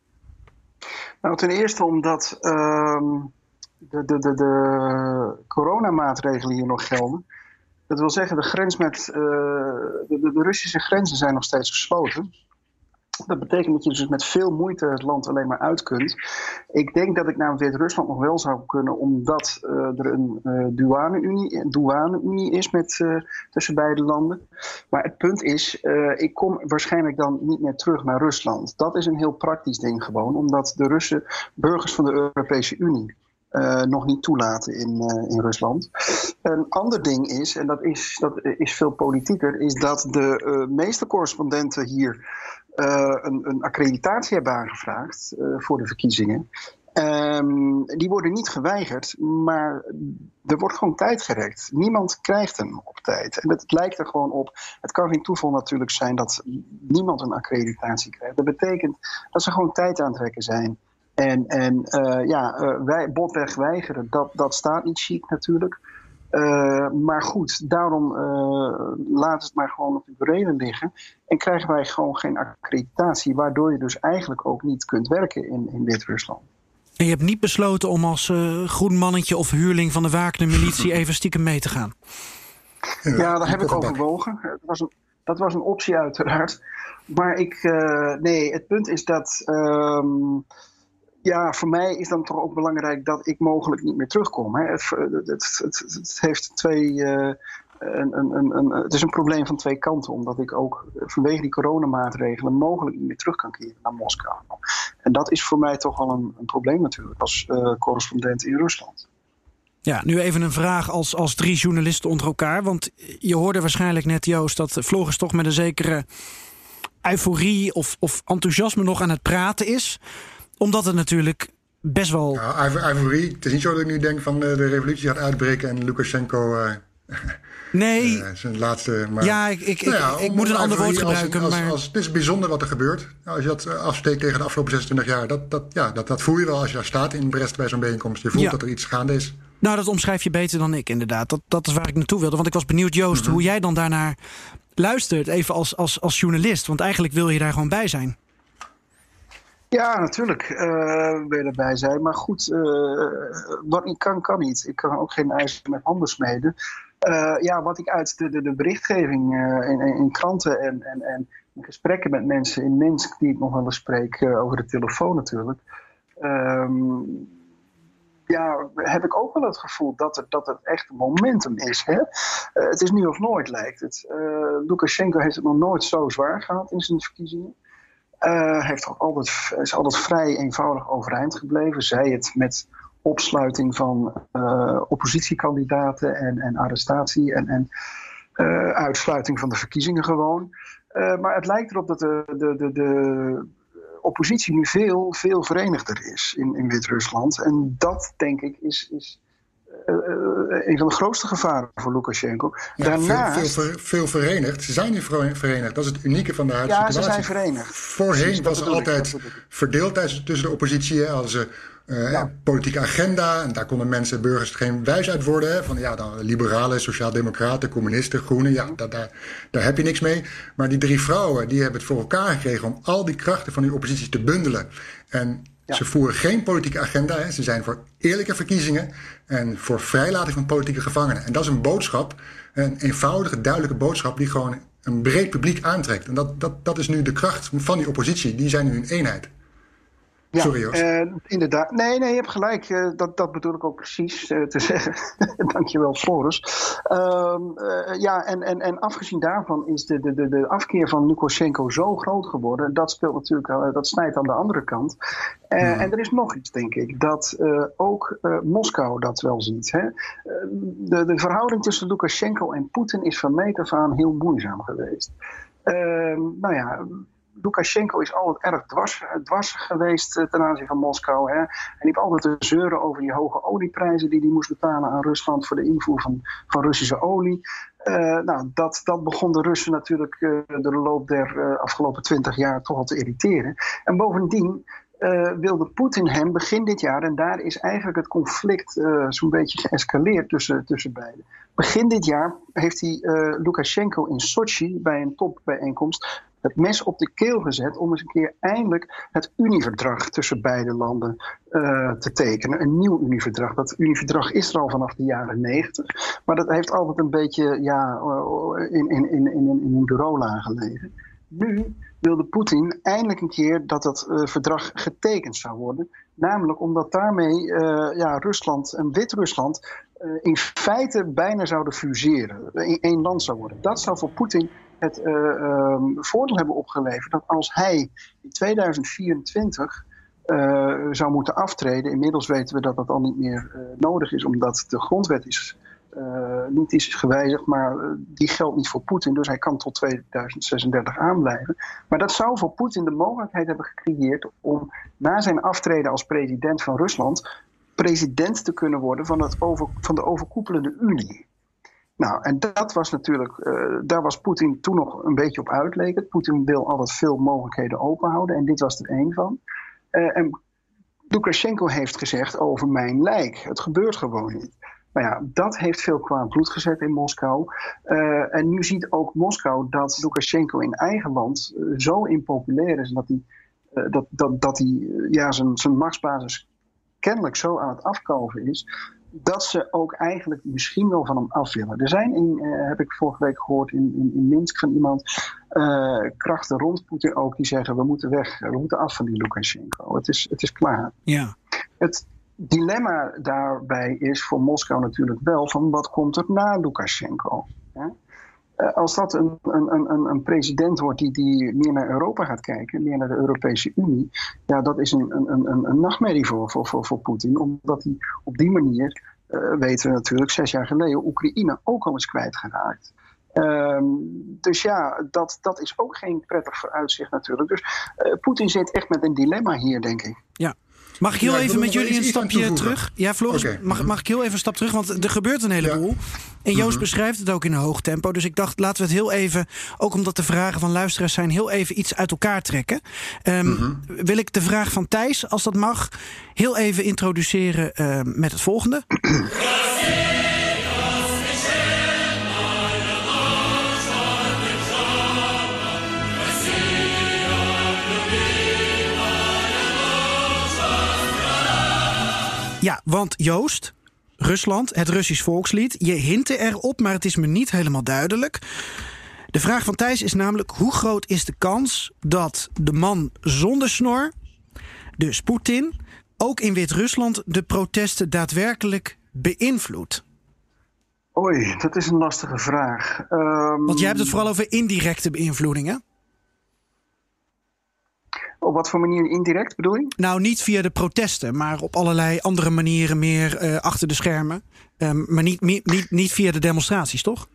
Nou, ten eerste omdat uh, de, de, de, de coronamaatregelen hier nog gelden. Dat wil zeggen, de grens met uh, de, de, de Russische grenzen zijn nog steeds gesloten. Dat betekent dat je dus met veel moeite het land alleen maar uit kunt. Ik denk dat ik naar Wit-Rusland nog wel zou kunnen, omdat uh, er een uh, douane-unie, een douane-unie is met, uh, tussen beide landen. Maar het punt is, uh, ik kom waarschijnlijk dan niet meer terug naar Rusland. Dat is een heel praktisch ding gewoon, omdat de Russen burgers van de Europese Unie Uh, nog niet toelaten in, uh, in Rusland. Een ander ding is, en dat is, dat is veel politieker, is dat de uh, meeste correspondenten hier uh, een, een accreditatie hebben aangevraagd uh, voor de verkiezingen. Um, die worden niet geweigerd, maar er wordt gewoon tijd gerekt. Niemand krijgt hem op tijd. En het lijkt er gewoon op. Het kan geen toeval natuurlijk zijn dat niemand een accreditatie krijgt. Dat betekent dat ze gewoon tijd aan het trekken zijn. En, en uh, ja, uh, wij botweg weigeren, dat, dat staat niet chic natuurlijk. Uh, maar goed, daarom uh, laat het maar gewoon op de burelen liggen. En krijgen wij gewoon geen accreditatie, waardoor je dus eigenlijk ook niet kunt werken in, in Wit-Rusland. En je hebt niet besloten om als uh, groen mannetje of huurling van de Wagner-militie even stiekem mee te gaan? Ja, ja dat heb ik overwogen. Dat was een, dat was een optie uiteraard. Maar ik, uh, nee, het punt is dat Um, Ja, voor mij is dan toch ook belangrijk dat ik mogelijk niet meer terugkom. Hè. Het, het, het, het heeft twee uh, een, een, een, een, het is een probleem van twee kanten. Omdat ik ook vanwege die coronamaatregelen mogelijk niet meer terug kan keren naar Moskou. En dat is voor mij toch wel een, een probleem natuurlijk als uh, correspondent in Rusland. Ja, nu even een vraag als, als drie journalisten onder elkaar. Want je hoorde waarschijnlijk net, Joost, dat Floris toch met een zekere euforie of, of enthousiasme nog aan het praten is. Omdat het natuurlijk best wel... Ja, euforie. Het is niet zo dat ik nu denk van de revolutie gaat uitbreken en Lukashenko... Uh... Nee. Uh, zijn laatste, maar, ja, ik, ik, nou ja, ik, ik moet een ander woord gebruiken. Als, als, maar... als, het is bijzonder wat er gebeurt. Nou, als je dat afsteekt tegen de afgelopen zesentwintig jaar... Dat, dat, ja, dat, dat voel je wel als je daar staat in Brest bij zo'n bijeenkomst. Je voelt ja. dat er iets gaande is. Nou, dat omschrijf je beter dan ik inderdaad. Dat, dat is waar ik naartoe wilde. Want ik was benieuwd, Joost, mm-hmm. hoe jij dan daarnaar luistert. Even als, als, als journalist. Want eigenlijk wil je daar gewoon bij zijn. Ja, natuurlijk uh, wil je erbij zijn. Maar goed, uh, wat ik kan, kan niet. Ik kan ook geen ijzer met handen smeden. Uh, ja, wat ik uit de, de, de berichtgeving uh, in, in kranten en, en, en in gesprekken met mensen in Minsk, die ik nog wel eens spreek uh, over de telefoon natuurlijk. Um, ja, heb ik ook wel het gevoel dat het, dat het echt een momentum is. Hè? Uh, het is nu of nooit, lijkt het. Uh, Lukashenko heeft het nog nooit zo zwaar gehad in zijn verkiezingen. Uh, heeft toch altijd, is altijd vrij eenvoudig overeind gebleven. Zij het met opsluiting van uh, oppositiekandidaten en, en arrestatie en, en uh, uitsluiting van de verkiezingen gewoon. Uh, maar het lijkt erop dat de, de, de, de oppositie nu veel, veel verenigder is in, in Wit-Rusland. En dat, denk ik, is... is Uh, een van de grootste gevaren voor Lukashenko. Ja, Daarnaast, veel, veel, veel verenigd. Ze zijn nu verenigd. Dat is het unieke van de huidige ja, situatie. Ja, ze zijn verenigd. Voorheen Precies, was er altijd verdeeld tussen de oppositie. Hadden ze uh, ja. politieke agenda. En daar konden mensen, burgers geen wijs uit worden. Van ja, dan liberalen, sociaaldemocraten, communisten, groenen. Ja, daar, daar, daar heb je niks mee. Maar die drie vrouwen, die hebben het voor elkaar gekregen om al die krachten van die oppositie te bundelen. En ja. Ze voeren geen politieke agenda. Hè. Ze zijn voor eerlijke verkiezingen en voor vrijlating van politieke gevangenen. En dat is een boodschap, een eenvoudige, duidelijke boodschap die gewoon een breed publiek aantrekt. En dat, dat, dat is nu de kracht van die oppositie. Die zijn nu in eenheid. Ja, Sorry, Joost. Uh, inderdaad. Nee, nee, je hebt gelijk. Uh, dat, dat bedoel ik ook precies uh, te zeggen. Dankjewel, Floris. Uh, uh, ja, en, en, en afgezien daarvan is de, de, de, de afkeer van Lukashenko zo groot geworden. Dat speelt natuurlijk, uh, dat snijdt aan de andere kant. Uh, hmm. En er is nog iets, denk ik, dat uh, ook uh, Moskou dat wel ziet. Hè? Uh, de, de verhouding tussen Lukashenko en Poetin is van meet af aan heel moeizaam geweest. Uh, nou ja... Lukashenko is altijd erg dwars, dwars geweest ten aanzien van Moskou. Hè. En die heeft altijd te zeuren over die hoge olieprijzen die hij moest betalen aan Rusland voor de invoer van, van Russische olie. Uh, nou, dat, dat begon de Russen natuurlijk uh, door de loop der uh, afgelopen twintig jaar toch al te irriteren. En bovendien uh, wilde Poetin hem begin dit jaar, en daar is eigenlijk het conflict uh, zo'n beetje geëscaleerd tussen, tussen beiden. Begin dit jaar heeft hij uh, Lukashenko in Sochi bij een topbijeenkomst het mes op de keel gezet om eens een keer eindelijk het Unieverdrag tussen beide landen uh, te tekenen. Een nieuw Unieverdrag. Dat Unieverdrag is er al vanaf de jaren negentig. Maar dat heeft altijd een beetje ja, in, in, in, in, in een bureaula gelegen. Nu wilde Poetin eindelijk een keer dat dat uh, verdrag getekend zou worden. Namelijk omdat daarmee uh, ja, Rusland en Wit-Rusland uh, in feite bijna zouden fuseren. In één land zou worden. Dat zou voor Poetin het uh, um, voordeel hebben opgeleverd dat als hij in tweeduizend vierentwintig uh, zou moeten aftreden. Inmiddels weten we dat dat al niet meer uh, nodig is, omdat de grondwet is, uh, niet is gewijzigd, maar uh, die geldt niet voor Poetin. Dus hij kan tot tweeduizend zesendertig aanblijven. Maar dat zou voor Poetin de mogelijkheid hebben gecreëerd om na zijn aftreden als president van Rusland president te kunnen worden van, het over, van de overkoepelende Unie. Nou, en dat was natuurlijk, uh, daar was Poetin toen nog een beetje op uit, leek het. Poetin wil altijd veel mogelijkheden openhouden en dit was er één van. Uh, en Lukashenko heeft gezegd over mijn lijk. Het gebeurt gewoon niet. Nou ja, dat heeft veel kwaad bloed gezet in Moskou. Uh, en nu ziet ook Moskou dat Lukashenko in eigen land uh, zo impopulair is dat hij, uh, dat, dat, dat hij uh, ja, zijn, zijn machtsbasis kennelijk zo aan het afkalven is, dat ze ook eigenlijk misschien wel van hem af willen. Er zijn, in, uh, heb ik vorige week gehoord in, in, in Minsk van iemand, uh, krachten rond Poetin ook, die zeggen we moeten weg, we moeten af van die Lukashenko. Het is, het is klaar. Ja. Het dilemma daarbij is voor Moskou natuurlijk wel van wat komt er na Lukashenko? Hè? Uh, als dat een, een, een, een president wordt die, die meer naar Europa gaat kijken, meer naar de Europese Unie, ja, dat is een, een, een, een nachtmerrie voor, voor, voor, voor Poetin. Omdat hij op die manier, uh, weten we natuurlijk, zes jaar geleden Oekraïne ook al is kwijtgeraakt. Um, dus ja, dat, dat is ook geen prettig vooruitzicht natuurlijk. Dus uh, Poetin zit echt met een dilemma hier, denk ik. Ja. Mag ik heel ja, even met jullie een stapje terug? Ja, Floris, okay. mag, mag ik heel even een stap terug? Want er gebeurt een heleboel. Ja. En Joost mm-hmm. beschrijft het ook in een hoog tempo. Dus ik dacht, laten we het heel even, ook omdat de vragen van luisteraars zijn, heel even iets uit elkaar trekken. Um, mm-hmm. Wil ik de vraag van Thijs, als dat mag, heel even introduceren uh, met het volgende. Ja, want Joost, Rusland, het Russisch volkslied. Je hintte erop, maar het is me niet helemaal duidelijk. De vraag van Thijs is namelijk: hoe groot is de kans dat de man zonder snor, dus Poetin, ook in Wit-Rusland de protesten daadwerkelijk beïnvloedt? Oei, dat is een lastige vraag. Um... Want jij hebt het vooral over indirecte beïnvloedingen. Op wat voor manier indirect bedoel je? Nou, niet via de protesten, maar op allerlei andere manieren meer uh, achter de schermen. Um, maar niet, niet, niet via de demonstraties, toch?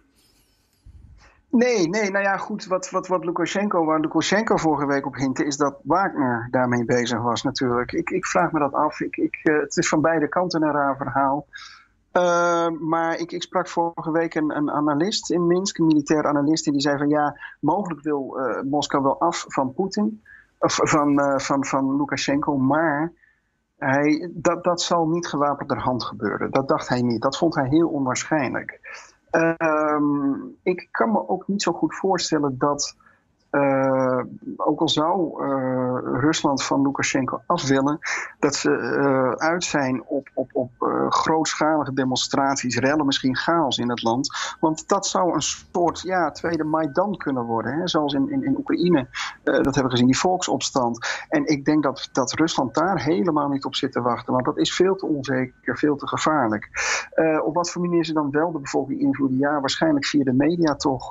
Nee, nee, nou ja, goed. Wat, wat, wat Lukashenko, waar Lukashenko vorige week op hintte, is dat Wagner daarmee bezig was natuurlijk. Ik, ik vraag me dat af. Ik, ik, uh, het is van beide kanten een raar verhaal. Uh, maar ik, ik sprak vorige week een, een analist in Minsk, een militair analist, en die zei van ja, mogelijk wil uh, Moskou wel af van Poetin. Of van, uh, van, van Lukashenko, maar hij, dat, dat zal niet gewapenderhand gebeuren. Dat dacht hij niet. Dat vond hij heel onwaarschijnlijk. Uh, ik kan me ook niet zo goed voorstellen dat, uh, ook al zou uh, Rusland van Lukashenko af willen, dat ze uh, uit zijn op, op, op uh, grootschalige demonstraties, rellen, misschien chaos in het land. Want dat zou een soort ja, tweede Maidan kunnen worden. Hè? Zoals in, in, in Oekraïne, uh, dat hebben we gezien, die volksopstand. En ik denk dat, dat Rusland daar helemaal niet op zit te wachten. Want dat is veel te onzeker, veel te gevaarlijk. Uh, op wat voor manier ze dan wel de bevolking invloeden? Ja, waarschijnlijk via de media toch.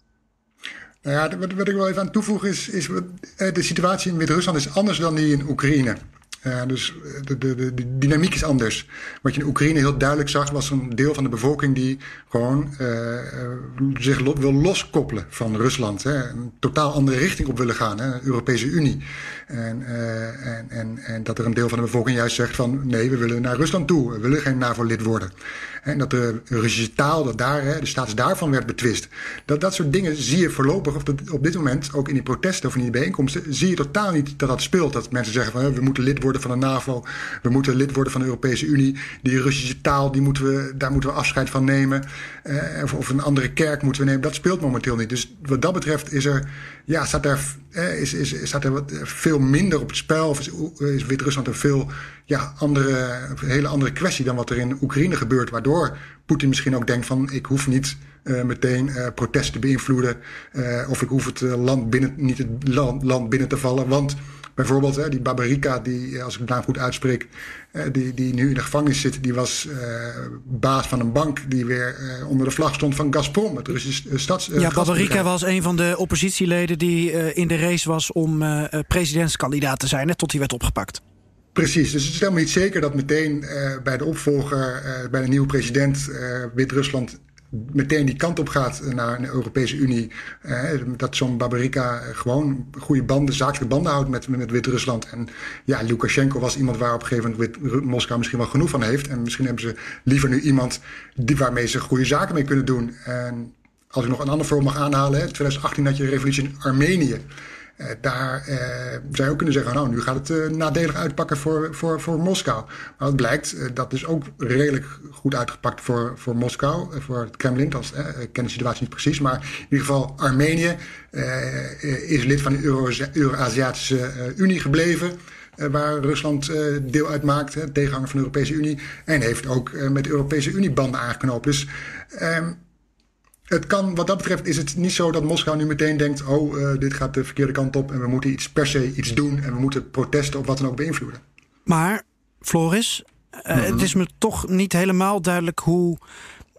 Nou ja, wat, wat ik wel even aan toevoegen is, is de situatie in Wit-Rusland is anders dan die in Oekraïne. Uh, dus de, de, de, de dynamiek is anders. Wat je in Oekraïne heel duidelijk zag, was een deel van de bevolking die gewoon uh, zich lo- wil loskoppelen van Rusland. Hè. Een totaal andere richting op willen gaan, hè, de Europese Unie. En, uh, en, en, en dat er een deel van de bevolking juist zegt van nee, we willen naar Rusland toe. We willen geen NAVO-lid worden. En dat de Russische taal, dat daar, hè, de status daarvan werd betwist. Dat, dat soort dingen zie je voorlopig op, de, op dit moment, ook in die protesten of in die bijeenkomsten, zie je totaal niet dat dat speelt. Dat mensen zeggen van we moeten lid worden van de NAVO, we moeten lid worden van de Europese Unie. Die Russische taal, die moeten we, daar moeten we afscheid van nemen. Uh, of, of een andere kerk moeten we nemen. Dat speelt momenteel niet. Dus wat dat betreft is er, ja, staat er, eh, is, is, staat er wat, veel minder op het spel. Of is, is Wit-Rusland een veel ja, andere, een hele andere kwestie dan wat er in Oekraïne gebeurt. Waardoor Poetin misschien ook denkt van ik hoef niet uh, meteen uh, protesten te beïnvloeden. Uh, of ik hoef het uh, land binnen, niet het land, land binnen te vallen. Want bijvoorbeeld hè, die Babarika, die, als ik het naam goed uitspreek, uh, die, die nu in de gevangenis zit, die was uh, baas van een bank die weer uh, onder de vlag stond van Gazprom, het Russische uh, stads. Uh, ja, Babarika was een van de oppositieleden die uh, in de race was om uh, presidentskandidaat te zijn, hè, tot hij werd opgepakt. Precies, dus het is helemaal niet zeker dat meteen uh, bij de opvolger, uh, bij de nieuwe president, uh, Wit-Rusland meteen die kant op gaat naar een Europese Unie. Uh, dat zo'n Babarika gewoon goede banden, zakelijke banden houdt met, met Wit-Rusland. En ja, Lukashenko was iemand waar op een gegeven moment Wit- Moskou misschien wel genoeg van heeft. En misschien hebben ze liever nu iemand die, waarmee ze goede zaken mee kunnen doen. En als ik nog een ander voorbeeld mag aanhalen, in twintig achttien had je de revolutie in Armenië. Uh, daar uh, zou je ook kunnen zeggen, nou, nu gaat het uh, nadelig uitpakken voor, voor, voor Moskou. Maar het blijkt, uh, dat is ook redelijk goed uitgepakt voor, voor Moskou, uh, voor het Kremlin. Dat uh, ik ken de situatie niet precies, maar in ieder geval Armenië uh, is lid van de Euro- Euro-Aziatische uh, Unie gebleven. Uh, waar Rusland uh, deel uitmaakt, hè, tegenhanger van de Europese Unie. En heeft ook uh, met de Europese Unie banden aangeknoopt. Dus Um, Het kan, wat dat betreft is het niet zo dat Moskou nu meteen denkt, oh, uh, dit gaat de verkeerde kant op en we moeten iets per se iets doen en we moeten protesten of wat dan ook beïnvloeden. Maar, Floris, uh, mm-hmm. het is me toch niet helemaal duidelijk hoe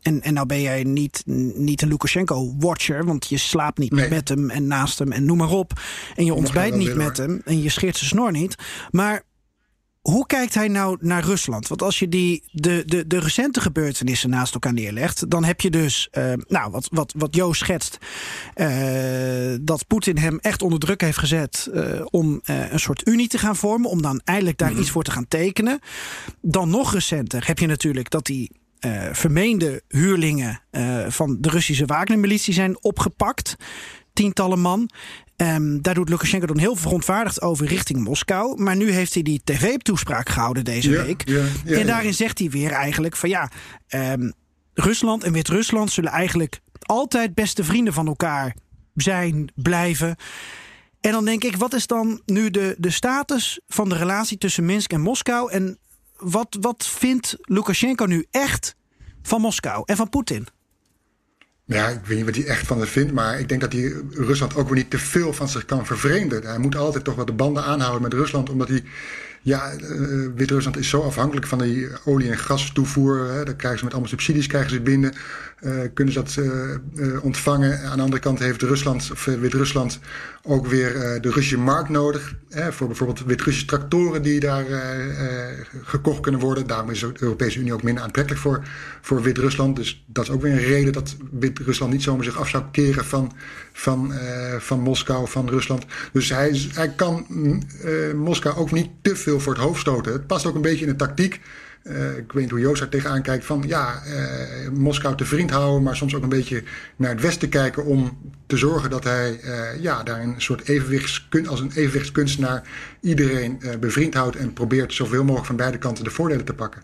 en, en nou ben jij niet, niet een Lukashenko-watcher, want je slaapt niet nee. met hem en naast hem en noem maar op. En je ontbijt niet willen, met hoor. hem en je scheert zijn snor niet. Maar hoe kijkt hij nou naar Rusland? Want als je die, de, de, de recente gebeurtenissen naast elkaar neerlegt, dan heb je dus, uh, nou, wat, wat, wat Joost schetst, uh, dat Poetin hem echt onder druk heeft gezet uh, om uh, een soort unie te gaan vormen, om dan eindelijk daar mm-hmm. iets voor te gaan tekenen. Dan nog recenter heb je natuurlijk dat die uh, vermeende huurlingen uh, van de Russische Wagner-militie zijn opgepakt. Tientallen man. Um, daar doet Lukashenko dan heel verontwaardigd over richting Moskou. Maar nu heeft hij die tv-toespraak gehouden deze ja, week. Ja, ja, en daarin ja. zegt hij weer eigenlijk van ja, um, Rusland en Wit-Rusland zullen eigenlijk altijd beste vrienden van elkaar zijn, blijven. En dan denk ik, wat is dan nu de, de status van de relatie tussen Minsk en Moskou? En wat, wat vindt Lukashenko nu echt van Moskou en van Poetin? Ja, ik weet niet wat hij echt van het vindt, maar ik denk dat hij Rusland ook weer niet te veel van zich kan vervreemden. Hij moet altijd toch wat de banden aanhouden met Rusland, omdat hij, ja, uh, Wit-Rusland is zo afhankelijk van die olie- en gastoevoer. Hè. Daar krijgen ze met allemaal subsidies, krijgen ze binnen, uh, kunnen ze dat uh, uh, ontvangen. Aan de andere kant heeft Rusland, of uh, Wit-Rusland ook weer uh, de Russische markt nodig. Hè, voor bijvoorbeeld Wit-Russische tractoren die daar uh, uh, gekocht kunnen worden. Daarom is de Europese Unie ook minder aantrekkelijk voor, voor Wit-Rusland. Dus dat is ook weer een reden dat Wit-Rusland niet zomaar zich af zou keren van, van, uh, van Moskou, van Rusland. Dus hij, hij kan uh, Moskou ook niet te veel voor het hoofd stoten. Het past ook een beetje in de tactiek. Uh, ik weet niet hoe Joost daar tegenaan kijkt. Van ja, uh, Moskou te vriend houden, maar soms ook een beetje naar het westen kijken om te zorgen dat hij uh, ja, daar een soort evenwichtskun- als een evenwichtskunstenaar iedereen uh, bevriend houdt en probeert zoveel mogelijk van beide kanten de voordelen te pakken.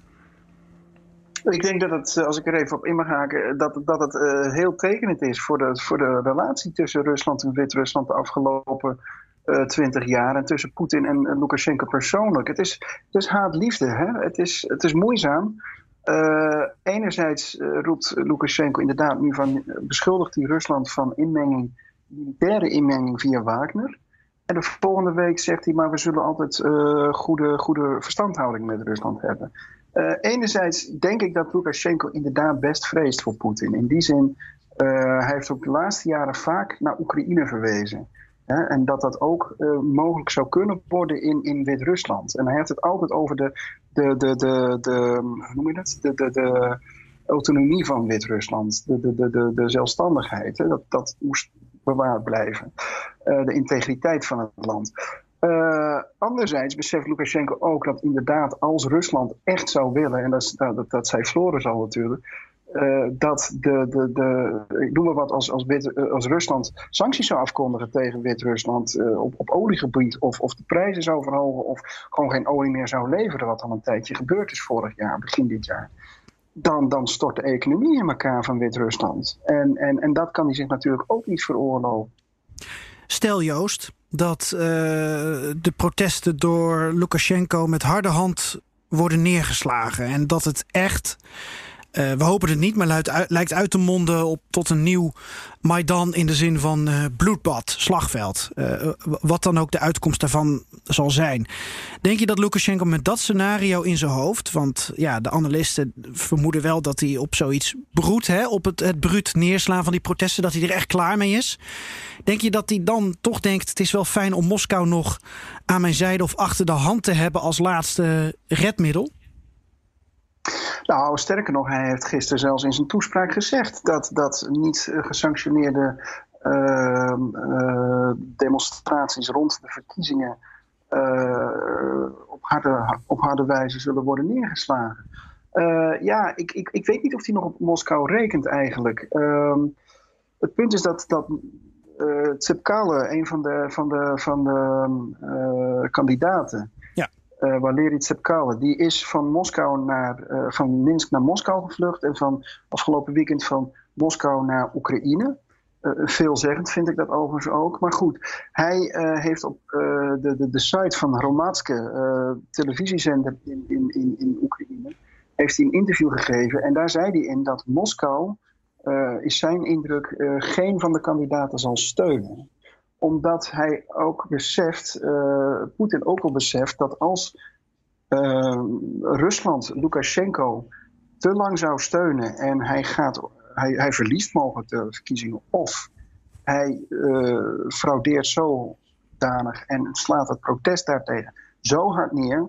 Ik denk dat het, als ik er even op in mag haken, dat, dat het uh, heel tekenend is voor de, voor de relatie tussen Rusland en Wit-Rusland de afgelopen twintig uh, jaar en tussen Poetin en uh, Lukashenko persoonlijk. Het is, het is haat-liefde. Hè? Het is, het is moeizaam. Uh, enerzijds uh, roept Lukashenko inderdaad nu van, uh, beschuldigt hij Rusland van inmenging, militaire inmenging via Wagner. En de volgende week zegt hij, maar we zullen altijd uh, goede, goede verstandhouding met Rusland hebben. Uh, enerzijds denk ik dat Lukashenko inderdaad best vreest voor Poetin. In die zin, uh, hij heeft ook de laatste jaren vaak naar Oekraïne verwezen. Hè, en dat dat ook uh, mogelijk zou kunnen worden in, in Wit-Rusland. En hij heeft het altijd over de, de, de, de, de, hoe noem je dat? De, de, de autonomie van Wit-Rusland. De, de, de, de, de zelfstandigheid. Hè, dat, dat moest bewaard blijven. Uh, de integriteit van het land. Uh, anderzijds beseft Lukashenko ook dat inderdaad als Rusland echt zou willen, en dat, dat, dat zei Floris al natuurlijk, uh, dat de, de, de, ik noem maar wat, als, als, Wit, als Rusland sancties zou afkondigen tegen Wit-Rusland uh, op, op oliegebied, of, of de prijzen zou verhogen, of gewoon geen olie meer zou leveren, wat al een tijdje gebeurd is vorig jaar, begin dit jaar. Dan, dan stort de economie in elkaar van Wit-Rusland. En, en, en dat kan hij zich natuurlijk ook niet veroorloven. Stel Joost, dat uh, de protesten door Lukashenko met harde hand worden neergeslagen. En dat het echt, uh, we hopen het niet, maar lijkt uit, lijkt uit te monden op tot een nieuw Maidan in de zin van uh, bloedbad, slagveld. Uh, wat dan ook de uitkomst daarvan zal zijn. Denk je dat Lukashenko met dat scenario in zijn hoofd, want ja, de analisten vermoeden wel dat hij op zoiets broedt, hè, op het, het bruut neerslaan van die protesten, dat hij er echt klaar mee is? Denk je dat hij dan toch denkt, het is wel fijn om Moskou nog aan mijn zijde of achter de hand te hebben als laatste redmiddel? Nou, sterker nog, hij heeft gisteren zelfs in zijn toespraak gezegd dat, dat niet gesanctioneerde uh, uh, demonstraties rond de verkiezingen uh, op, harde, op harde wijze zullen worden neergeslagen. Uh, ja, ik, ik, ik weet niet of hij nog op Moskou rekent eigenlijk. Uh, het punt is dat, dat uh, Tsepkalo, een van de, van de, van de uh, kandidaten, ja. uh, Valery Tsepkalo, die is van Moskou naar, uh, van Minsk naar Moskou gevlucht en van afgelopen weekend van Moskou naar Oekraïne. Uh, veelzeggend vind ik dat overigens ook. Maar goed, hij uh, heeft op uh, de, de, de site van Hromadske, uh, televisiezender in, in, in, in Oekraïne, heeft hij een interview gegeven. En daar zei hij in dat Moskou, uh, is zijn indruk, uh, geen van de kandidaten zal steunen. Omdat hij ook beseft, uh, Poetin ook al beseft, dat als uh, Rusland Lukashenko te lang zou steunen en hij, gaat, hij, hij verliest mogelijk de verkiezingen, of hij uh, fraudeert zodanig en slaat het protest daartegen zo hard neer,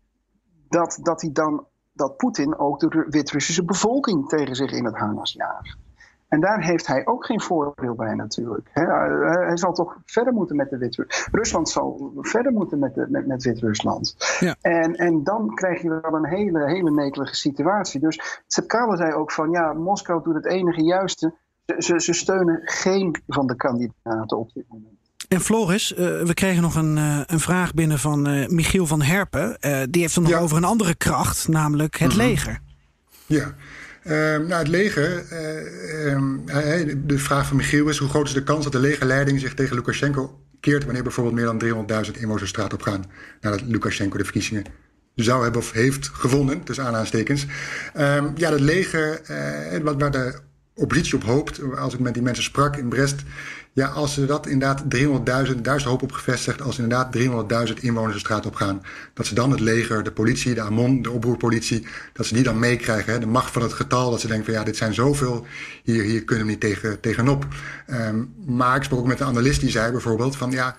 dat, dat hij dan dat Poetin ook de Wit-Russische bevolking tegen zich in het harnas jaagt. En daar heeft hij ook geen voordeel bij natuurlijk. He, hij zal toch verder moeten met de Wit-Rusland. Rusland zal verder moeten met, de, met, met Wit-Rusland. Ja. En, en dan krijg je wel een hele, hele netelige situatie. Dus Tsepkalo zei ook van, ja, Moskou doet het enige juiste. Ze, ze steunen geen van de kandidaten op dit moment. En Floris, uh, we kregen nog een, uh, een vraag binnen van uh, Michiel van Herpen. Uh, die heeft het nog ja. over een andere kracht, namelijk het mm-hmm. leger. Ja. Uh, nou, het leger, uh, um, de vraag van Michiel is: hoe groot is de kans dat de legerleiding zich tegen Lukasjenko keert wanneer bijvoorbeeld meer dan driehonderdduizend inwoners de straat op gaan nadat Lukasjenko de verkiezingen zou hebben of heeft gewonnen, tussen aanhalingstekens. Um, ja, het leger, uh, wat, waar de oppositie op hoopt, als ik met die mensen sprak in Brest, ja, als ze dat inderdaad driehonderdduizend, daar is de hoop op gevestigd, als inderdaad driehonderdduizend inwoners de straat op gaan, dat ze dan het leger, de politie, de Amon, de oproerpolitie, dat ze die dan meekrijgen, hè, de macht van het getal, dat ze denken van ja, dit zijn zoveel, hier, hier kunnen we niet tegen, tegenop. Um, maar ik sprak ook met een analist die zei bijvoorbeeld van ja,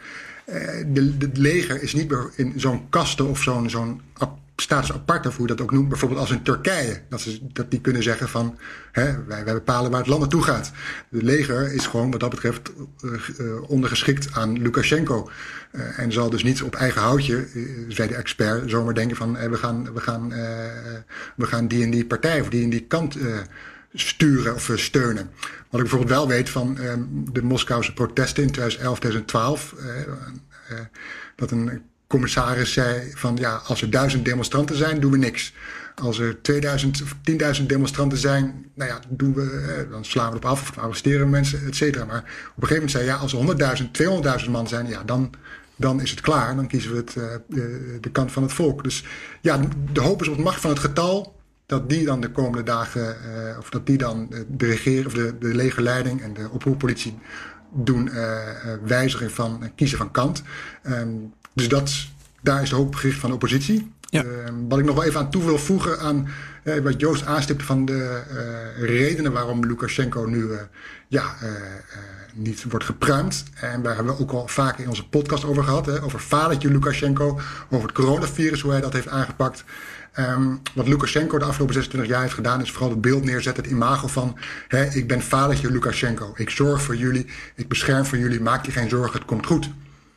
het leger is niet meer in zo'n kaste of zo'n, zo'n status apart, of hoe je dat ook noemt, bijvoorbeeld als in Turkije. Dat, ze, dat die kunnen zeggen van, hè, wij, wij bepalen waar het land naartoe gaat. Het leger is gewoon wat dat betreft uh, uh, ondergeschikt aan Lukasjenko. Uh, en zal dus niet op eigen houtje, uh, zei de expert, zomaar denken van, hey, we, gaan, we, gaan, uh, we gaan die en die partij of die en die kant uh, sturen of uh, steunen. Wat ik bijvoorbeeld wel weet van uh, de Moskouse protesten in twintig elf, twintig twaalf, uh, uh, dat een commissaris zei van ja, als er duizend demonstranten zijn, doen we niks. Als er tweeduizend of tienduizend demonstranten zijn, nou ja, doen we, dan slaan we erop af of arresteren mensen, et cetera. Maar op een gegeven moment zei ja, als er honderdduizend, tweehonderdduizend man zijn, ja, dan, dan is het klaar. Dan kiezen we het, uh, de, de kant van het volk. Dus ja, de hoop is op de macht van het getal, dat die dan de komende dagen, uh, of dat die dan de regering of de, de legerleiding en de oproerpolitie doen uh, wijzigen van uh, kiezen van kant. Um, Dus dat, daar is de hoop gericht van de oppositie. Ja. Uh, wat ik nog wel even aan toe wil voegen aan uh, wat Joost aanstipte van de uh, redenen waarom Lukasjenko nu uh, ja, uh, uh, niet wordt gepruimd. En daar hebben we ook al vaker in onze podcast over gehad. Hè, over vadertje Lukasjenko, over het coronavirus, hoe hij dat heeft aangepakt. Um, wat Lukasjenko de afgelopen zesentwintig jaar heeft gedaan, is vooral het beeld neerzetten, het imago van hè, ik ben vadertje Lukasjenko. Ik zorg voor jullie, ik bescherm voor jullie, maak je geen zorgen, het komt goed.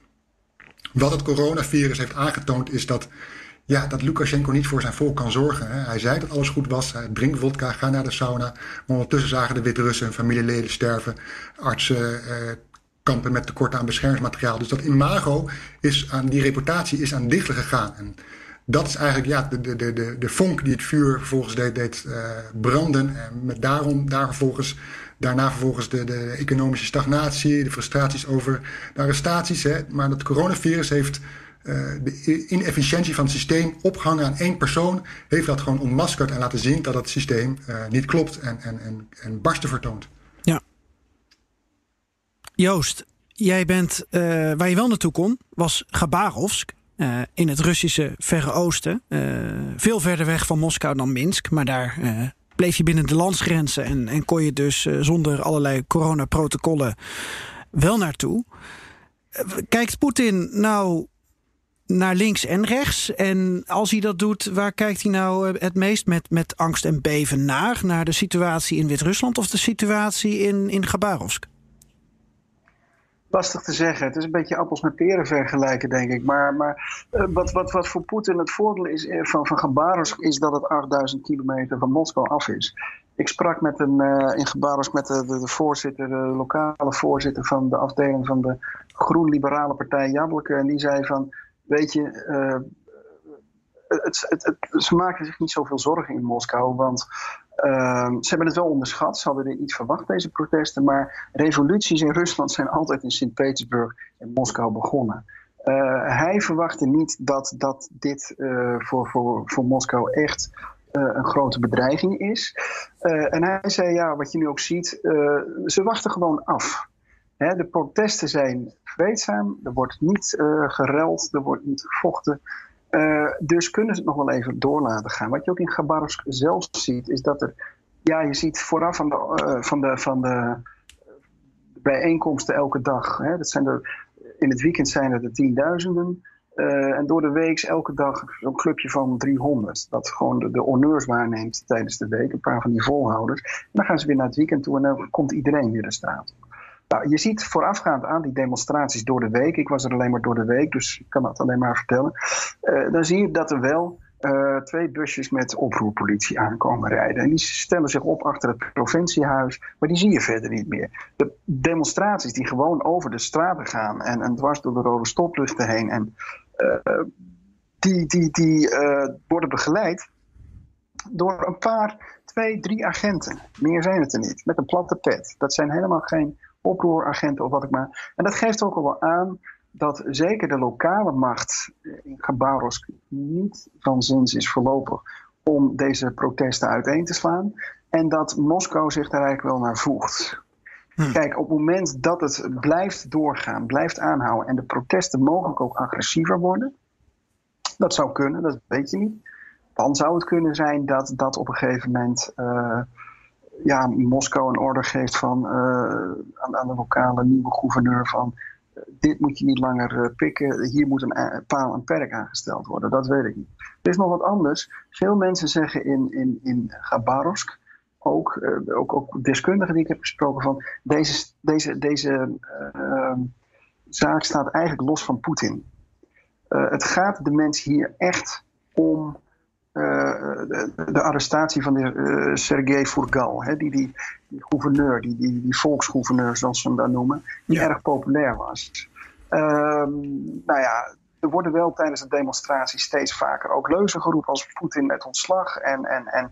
Wat het coronavirus heeft aangetoond is dat, ja, dat Lukasjenko niet voor zijn volk kan zorgen. Hè. Hij zei dat alles goed was. Hij drinkt vodka, gaat naar de sauna. Maar ondertussen zagen de Wit-Russen hun familieleden sterven. Artsen eh, kampen met tekort aan beschermingsmateriaal. Dus dat imago, is aan, die reputatie is aan dichtelen gegaan. En dat is eigenlijk ja, de, de, de, de vonk die het vuur vervolgens deed, deed uh, branden. En met daarom, daar vervolgens... Daarna vervolgens de, de economische stagnatie, de frustraties over de arrestaties. Hè. Maar het coronavirus heeft uh, de inefficiëntie van het systeem opgehangen aan één persoon. Heeft dat gewoon ontmaskerd en laten zien dat het systeem uh, niet klopt en, en, en, en barsten vertoont. Ja. Joost, jij bent, uh, waar je wel naartoe kon, was Chabarovsk. Uh, in het Russische Verre Oosten. Uh, veel verder weg van Moskou dan Minsk, maar daar... Uh, bleef je binnen de landsgrenzen en, en kon je dus uh, zonder allerlei coronaprotocollen wel naartoe. Uh, kijkt Poetin nou naar links en rechts? En als hij dat doet, waar kijkt hij nou het meest met, met angst en beven naar? Naar de situatie in Wit-Rusland of de situatie in, in Chabarovsk? Lastig te zeggen. Het is een beetje appels met peren vergelijken, denk ik. Maar, maar uh, wat, wat, wat voor Poetin het voordeel is van, van Chabarovsk is dat het achtduizend kilometer van Moskou af is. Ik sprak met een, uh, in Chabarovsk met de, de, de voorzitter, de lokale voorzitter van de afdeling van de Groen-Liberale Partij Jablke. En die zei van, weet je, uh, het, het, het, ze maken zich niet zoveel zorgen in Moskou, want... Uh, ze hebben het wel onderschat. Ze hadden er iets verwacht, deze protesten. Maar revoluties in Rusland zijn altijd in Sint-Petersburg en Moskou begonnen. Uh, hij verwachtte niet dat, dat dit uh, voor, voor, voor Moskou echt uh, een grote bedreiging is. Uh, en hij zei, ja, wat je nu ook ziet, uh, ze wachten gewoon af. Hè, de protesten zijn vreedzaam. Er wordt niet uh, gereld, er wordt niet gevochten. Uh, dus kunnen ze het nog wel even door laten gaan. Wat je ook in Chabarovsk zelf ziet, is dat er... Ja, je ziet vooraf van de, uh, van de, van de bijeenkomsten elke dag. Hè, dat zijn er, in het weekend zijn er de tienduizenden. Uh, en door de week elke dag zo'n clubje van driehonderd. Dat gewoon de, de honneurs waarneemt tijdens de week. Een paar van die volhouders. En dan gaan ze weer naar het weekend toe en dan komt iedereen weer de straat op. Nou, je ziet voorafgaand aan die demonstraties door de week. Ik was er alleen maar door de week, dus ik kan dat alleen maar vertellen. Uh, dan zie je dat er wel uh, twee busjes met oproerpolitie aankomen rijden. En die stellen zich op achter het provinciehuis, maar die zie je verder niet meer. De demonstraties die gewoon over de straten gaan en, en dwars door de rode stoplichten heen. En uh, die, die, die uh, worden begeleid door een paar, twee, drie agenten. Meer zijn het er niet, met een platte pet. Dat zijn helemaal geen oproeragenten of wat ik maar. En dat geeft ook al wel aan dat zeker de lokale macht in Chabarovsk niet van zins is voorlopig om deze protesten uiteen te slaan. En dat Moskou zich daar eigenlijk wel naar voegt. Hm. Kijk, op het moment dat het blijft doorgaan, blijft aanhouden en de protesten mogelijk ook agressiever worden, dat zou kunnen, dat weet je niet. Dan zou het kunnen zijn dat dat op een gegeven moment Uh, ja, Moskou een order geeft van, uh, aan, aan de lokale nieuwe gouverneur van uh, dit moet je niet langer uh, pikken, hier moet een uh, paal en perk aangesteld worden. Dat weet ik niet. Er is nog wat anders. Veel mensen zeggen in, in, in Chabarovsk, ook, uh, ook, ook deskundigen die ik heb gesproken van, deze, deze, deze uh, zaak staat eigenlijk los van Poetin. Uh, het gaat de mensen hier echt om Uh, de, de arrestatie van de uh, Sergei Furgal, hè, die, die, die gouverneur, die, die, die volksgouverneur zoals ze hem daar noemen, die ja. erg populair was. Uh, nou ja, er worden wel tijdens de demonstratie steeds vaker ook leuzen geroepen als Poetin met ontslag en, en, en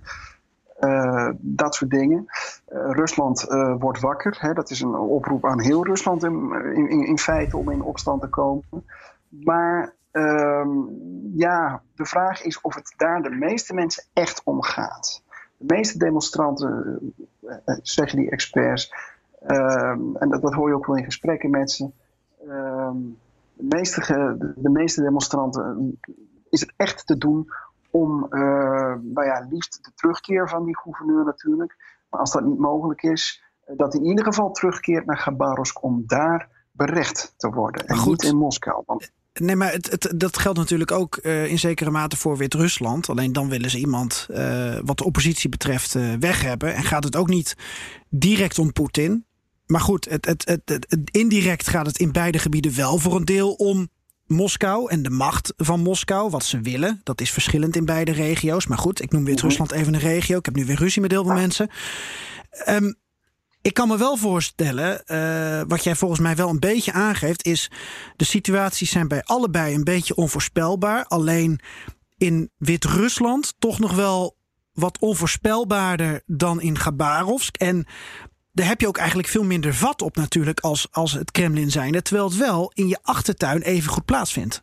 uh, dat soort dingen. Uh, Rusland uh, wordt wakker, hè, dat is een oproep aan heel Rusland in, in, in feite om in opstand te komen. Maar Um, ja, de vraag is of het daar de meeste mensen echt om gaat. De meeste demonstranten, uh, uh, zeggen die experts, um, en dat, dat hoor je ook wel in gesprekken met ze. Um, de, meeste ge, de, de meeste demonstranten uh, is het echt te doen om, uh, nou ja, liefst de terugkeer van die gouverneur natuurlijk. Maar als dat niet mogelijk is, uh, dat in ieder geval terugkeert naar Chabarovsk om daar berecht te worden. En goed, niet in Moskou. Want Nee, maar het, het, dat geldt natuurlijk ook uh, in zekere mate voor Wit-Rusland. Alleen dan willen ze iemand, uh, wat de oppositie betreft, uh, weg hebben. En gaat het ook niet direct om Poetin. Maar goed, het, het, het, het, het, indirect gaat het in beide gebieden wel voor een deel om Moskou en de macht van Moskou. Wat ze willen, dat is verschillend in beide regio's. Maar goed, ik noem Wit-Rusland even een regio. Ik heb nu weer ruzie met heel veel mensen. Um, Ik kan me wel voorstellen, uh, wat jij volgens mij wel een beetje aangeeft, is de situaties zijn bij allebei een beetje onvoorspelbaar. Alleen in Wit-Rusland toch nog wel wat onvoorspelbaarder dan in Chabarovsk. En daar heb je ook eigenlijk veel minder vat op natuurlijk als, als het Kremlin zijnde. Terwijl het wel in je achtertuin even goed plaatsvindt.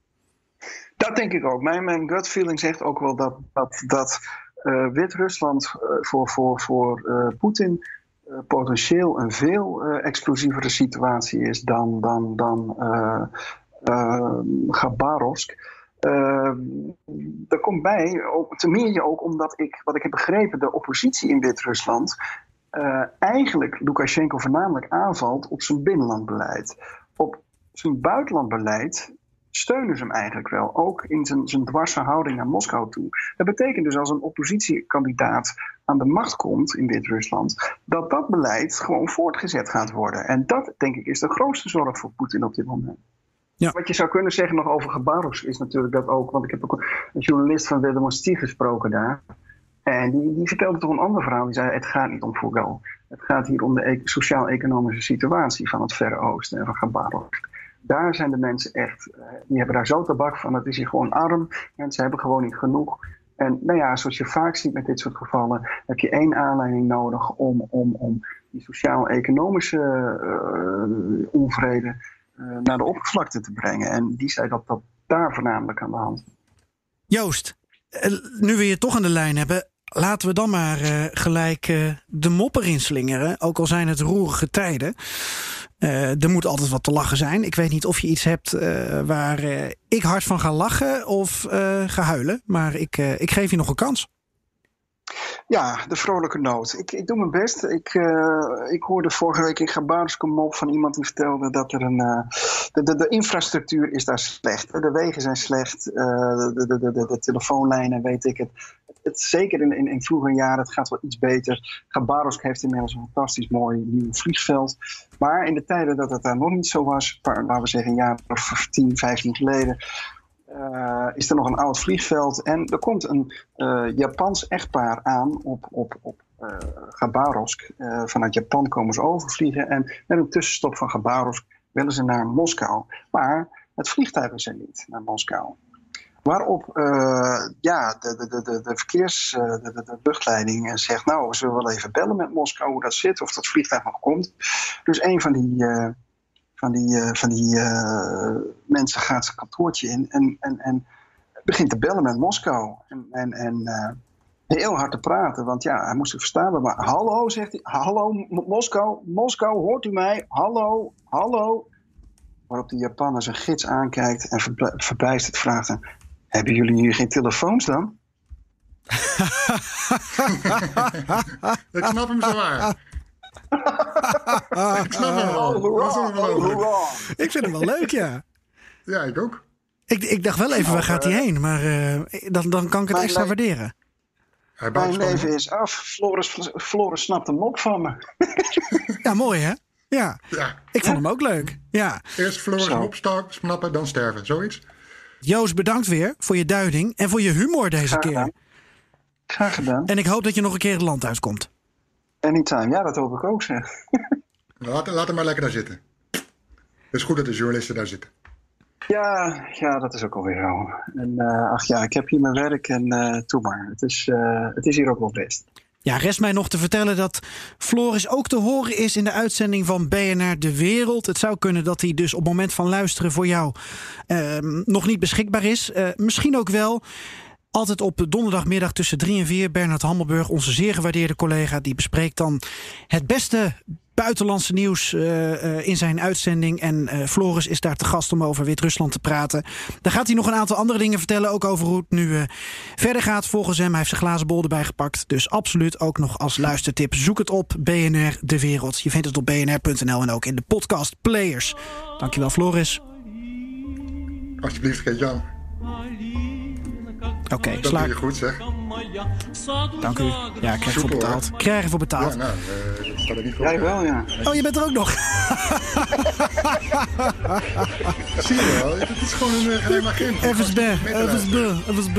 Dat denk ik ook. Mijn, mijn gut feeling zegt ook wel dat, dat, dat uh, Wit-Rusland uh, voor, voor, voor uh, Poetin Uh, potentieel een veel uh, explosievere situatie is dan, dan, dan uh, uh, Chabarovsk. Uh, er komt bij, ook, ten meer ook omdat ik, wat ik heb begrepen, de oppositie in Wit-Rusland uh, eigenlijk Lukasjenko voornamelijk aanvalt op zijn binnenlandbeleid. Op zijn buitenlandbeleid steunen ze hem eigenlijk wel, ook in zijn, zijn dwarse houding naar Moskou toe. Dat betekent dus als een oppositiekandidaat aan de macht komt in Wit-Rusland, dat dat beleid gewoon voortgezet gaat worden. En dat, denk ik, is de grootste zorg voor Poetin op dit moment. Ja. Wat je zou kunnen zeggen nog over Chabarovsk is natuurlijk dat ook, want ik heb ook een journalist van Vedomosti gesproken daar. En die, die vertelde toch een ander verhaal. Die zei, het gaat niet om Furgal. Het gaat hier om de e- sociaal-economische situatie van het Verre Oosten en van Chabarovsk. Daar zijn de mensen echt, die hebben daar zo tabak van. Het is hier gewoon arm. Mensen hebben gewoon niet genoeg. En nou ja, zoals je vaak ziet met dit soort gevallen, heb je één aanleiding nodig om, om, om die sociaal-economische uh, onvrede uh, naar de oppervlakte te brengen. En die zei dat dat daar voornamelijk aan de hand is. Joost, nu we je toch aan de lijn hebben, laten we dan maar uh, gelijk uh, de mopper inslingeren. Ook al zijn het roerige tijden. Uh, er moet altijd wat te lachen zijn. Ik weet niet of je iets hebt uh, waar uh, ik hard van ga lachen of uh, ga huilen. Maar ik, uh, ik geef je nog een kans. Ja, de vrolijke noot. Ik, ik doe mijn best. Ik, uh, ik hoorde vorige week in Gabaruskom op van iemand die vertelde dat er een... Uh, de, de, de infrastructuur is daar slecht. De wegen zijn slecht. Uh, de, de, de, de, de telefoonlijnen, weet ik het. het zeker in, in, in vroegere jaren, het gaat wel iets beter. Gabarowsk heeft inmiddels een fantastisch mooi nieuw vliegveld. Maar in de tijden dat het daar nog niet zo was, laten we zeggen een jaar of tien, vijftien geleden... Uh, is er nog een oud vliegveld en er komt een uh, Japans echtpaar aan op, op, op uh, Gabarowsk. Uh, vanuit Japan komen ze overvliegen en met een tussenstop van Gabarowsk willen ze naar Moskou. Maar het vliegtuig is er niet naar Moskou. Waarop uh, ja, de, de, de, de, verkeers, uh, de, de, de luchtleiding zegt, nou, we zullen wel even bellen met Moskou hoe dat zit, of dat vliegtuig nog komt. Dus een van die... Uh, Van die, uh, van die uh, mensen gaat zijn kantoortje in en, en, en begint te bellen met Moskou. En, en, en uh, heel hard te praten, want ja, hij moest zich verstaan. Maar hallo, zegt hij. Hallo, Moskou, Moskou, hoort u mij? Hallo, hallo. Waarop de Japaner zijn gids aankijkt en ver, verbijsterd vraagt hem, hebben jullie hier geen telefoons dan? Ik snap hem zo waar. Ik snap hem wel. Ik vind hem wel leuk, ja. Ja, ik ook. Ik, ik dacht wel even, waar gaat hij heen? Maar uh, dan, dan kan ik het extra waarderen. Mijn leven is af. Floris, Floris snapt hem op van me. Ja, mooi hè? Ja. ja. Ik vond hem ook leuk. Ja. Eerst Floris opsnappen, dan sterven. Zoiets. Joost, bedankt weer voor je duiding en voor je humor deze Graag keer. Gedaan. Graag gedaan. En ik hoop dat je nog een keer het land uitkomt. Anytime, ja, dat hoop ik ook, zeg. Laat, laat hem maar lekker daar zitten. Het is goed dat de journalisten daar zitten. Ja, ja, dat is ook alweer zo. En uh, ach ja, ik heb hier mijn werk en uh, toe maar. Het is, uh, het is hier ook wel best. Ja, rest mij nog te vertellen dat Floris ook te horen is in de uitzending van B N R De Wereld. Het zou kunnen dat hij dus op het moment van luisteren voor jou uh, nog niet beschikbaar is. Uh, misschien ook wel. Altijd op donderdagmiddag tussen drie en vier. Bernard Hammelburg, onze zeer gewaardeerde collega, die bespreekt dan het beste buitenlandse nieuws uh, uh, in zijn uitzending. En uh, Floris is daar te gast om over Wit-Rusland te praten. Daar gaat hij nog een aantal andere dingen vertellen. Ook over hoe het nu uh, verder gaat volgens hem. Hij heeft zijn glazen bol erbij gepakt. Dus absoluut ook nog als luistertip. Zoek het op, B N R De Wereld. Je vindt het op b n r punt n l en ook in de podcast players. Dankjewel, Floris. Alsjeblieft, Geert-Jan. Oké, okay, dat doe je goed, zeg. Dank u. Ja, ik krijg ervoor betaald. Ik krijg ervoor betaald. Ja, nou, uh, dat staat er niet voor. Jij wel, ja. Oh, je bent er ook nog. Zie je wel, het is gewoon een geheim agent. F S B, F S B, F S B.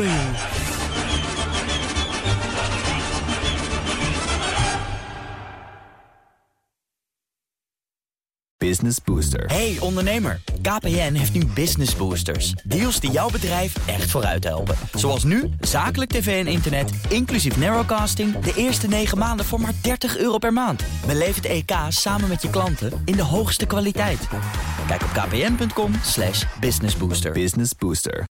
Business Booster. Hey ondernemer, K P N heeft nu Business Boosters. Deals die jouw bedrijf echt vooruit helpen. Zoals nu, zakelijk tv en internet, inclusief narrowcasting, de eerste negen maanden voor maar dertig euro per maand. Beleef het E K samen met je klanten in de hoogste kwaliteit. Kijk op kpn punt com slash businessbooster. Business Booster.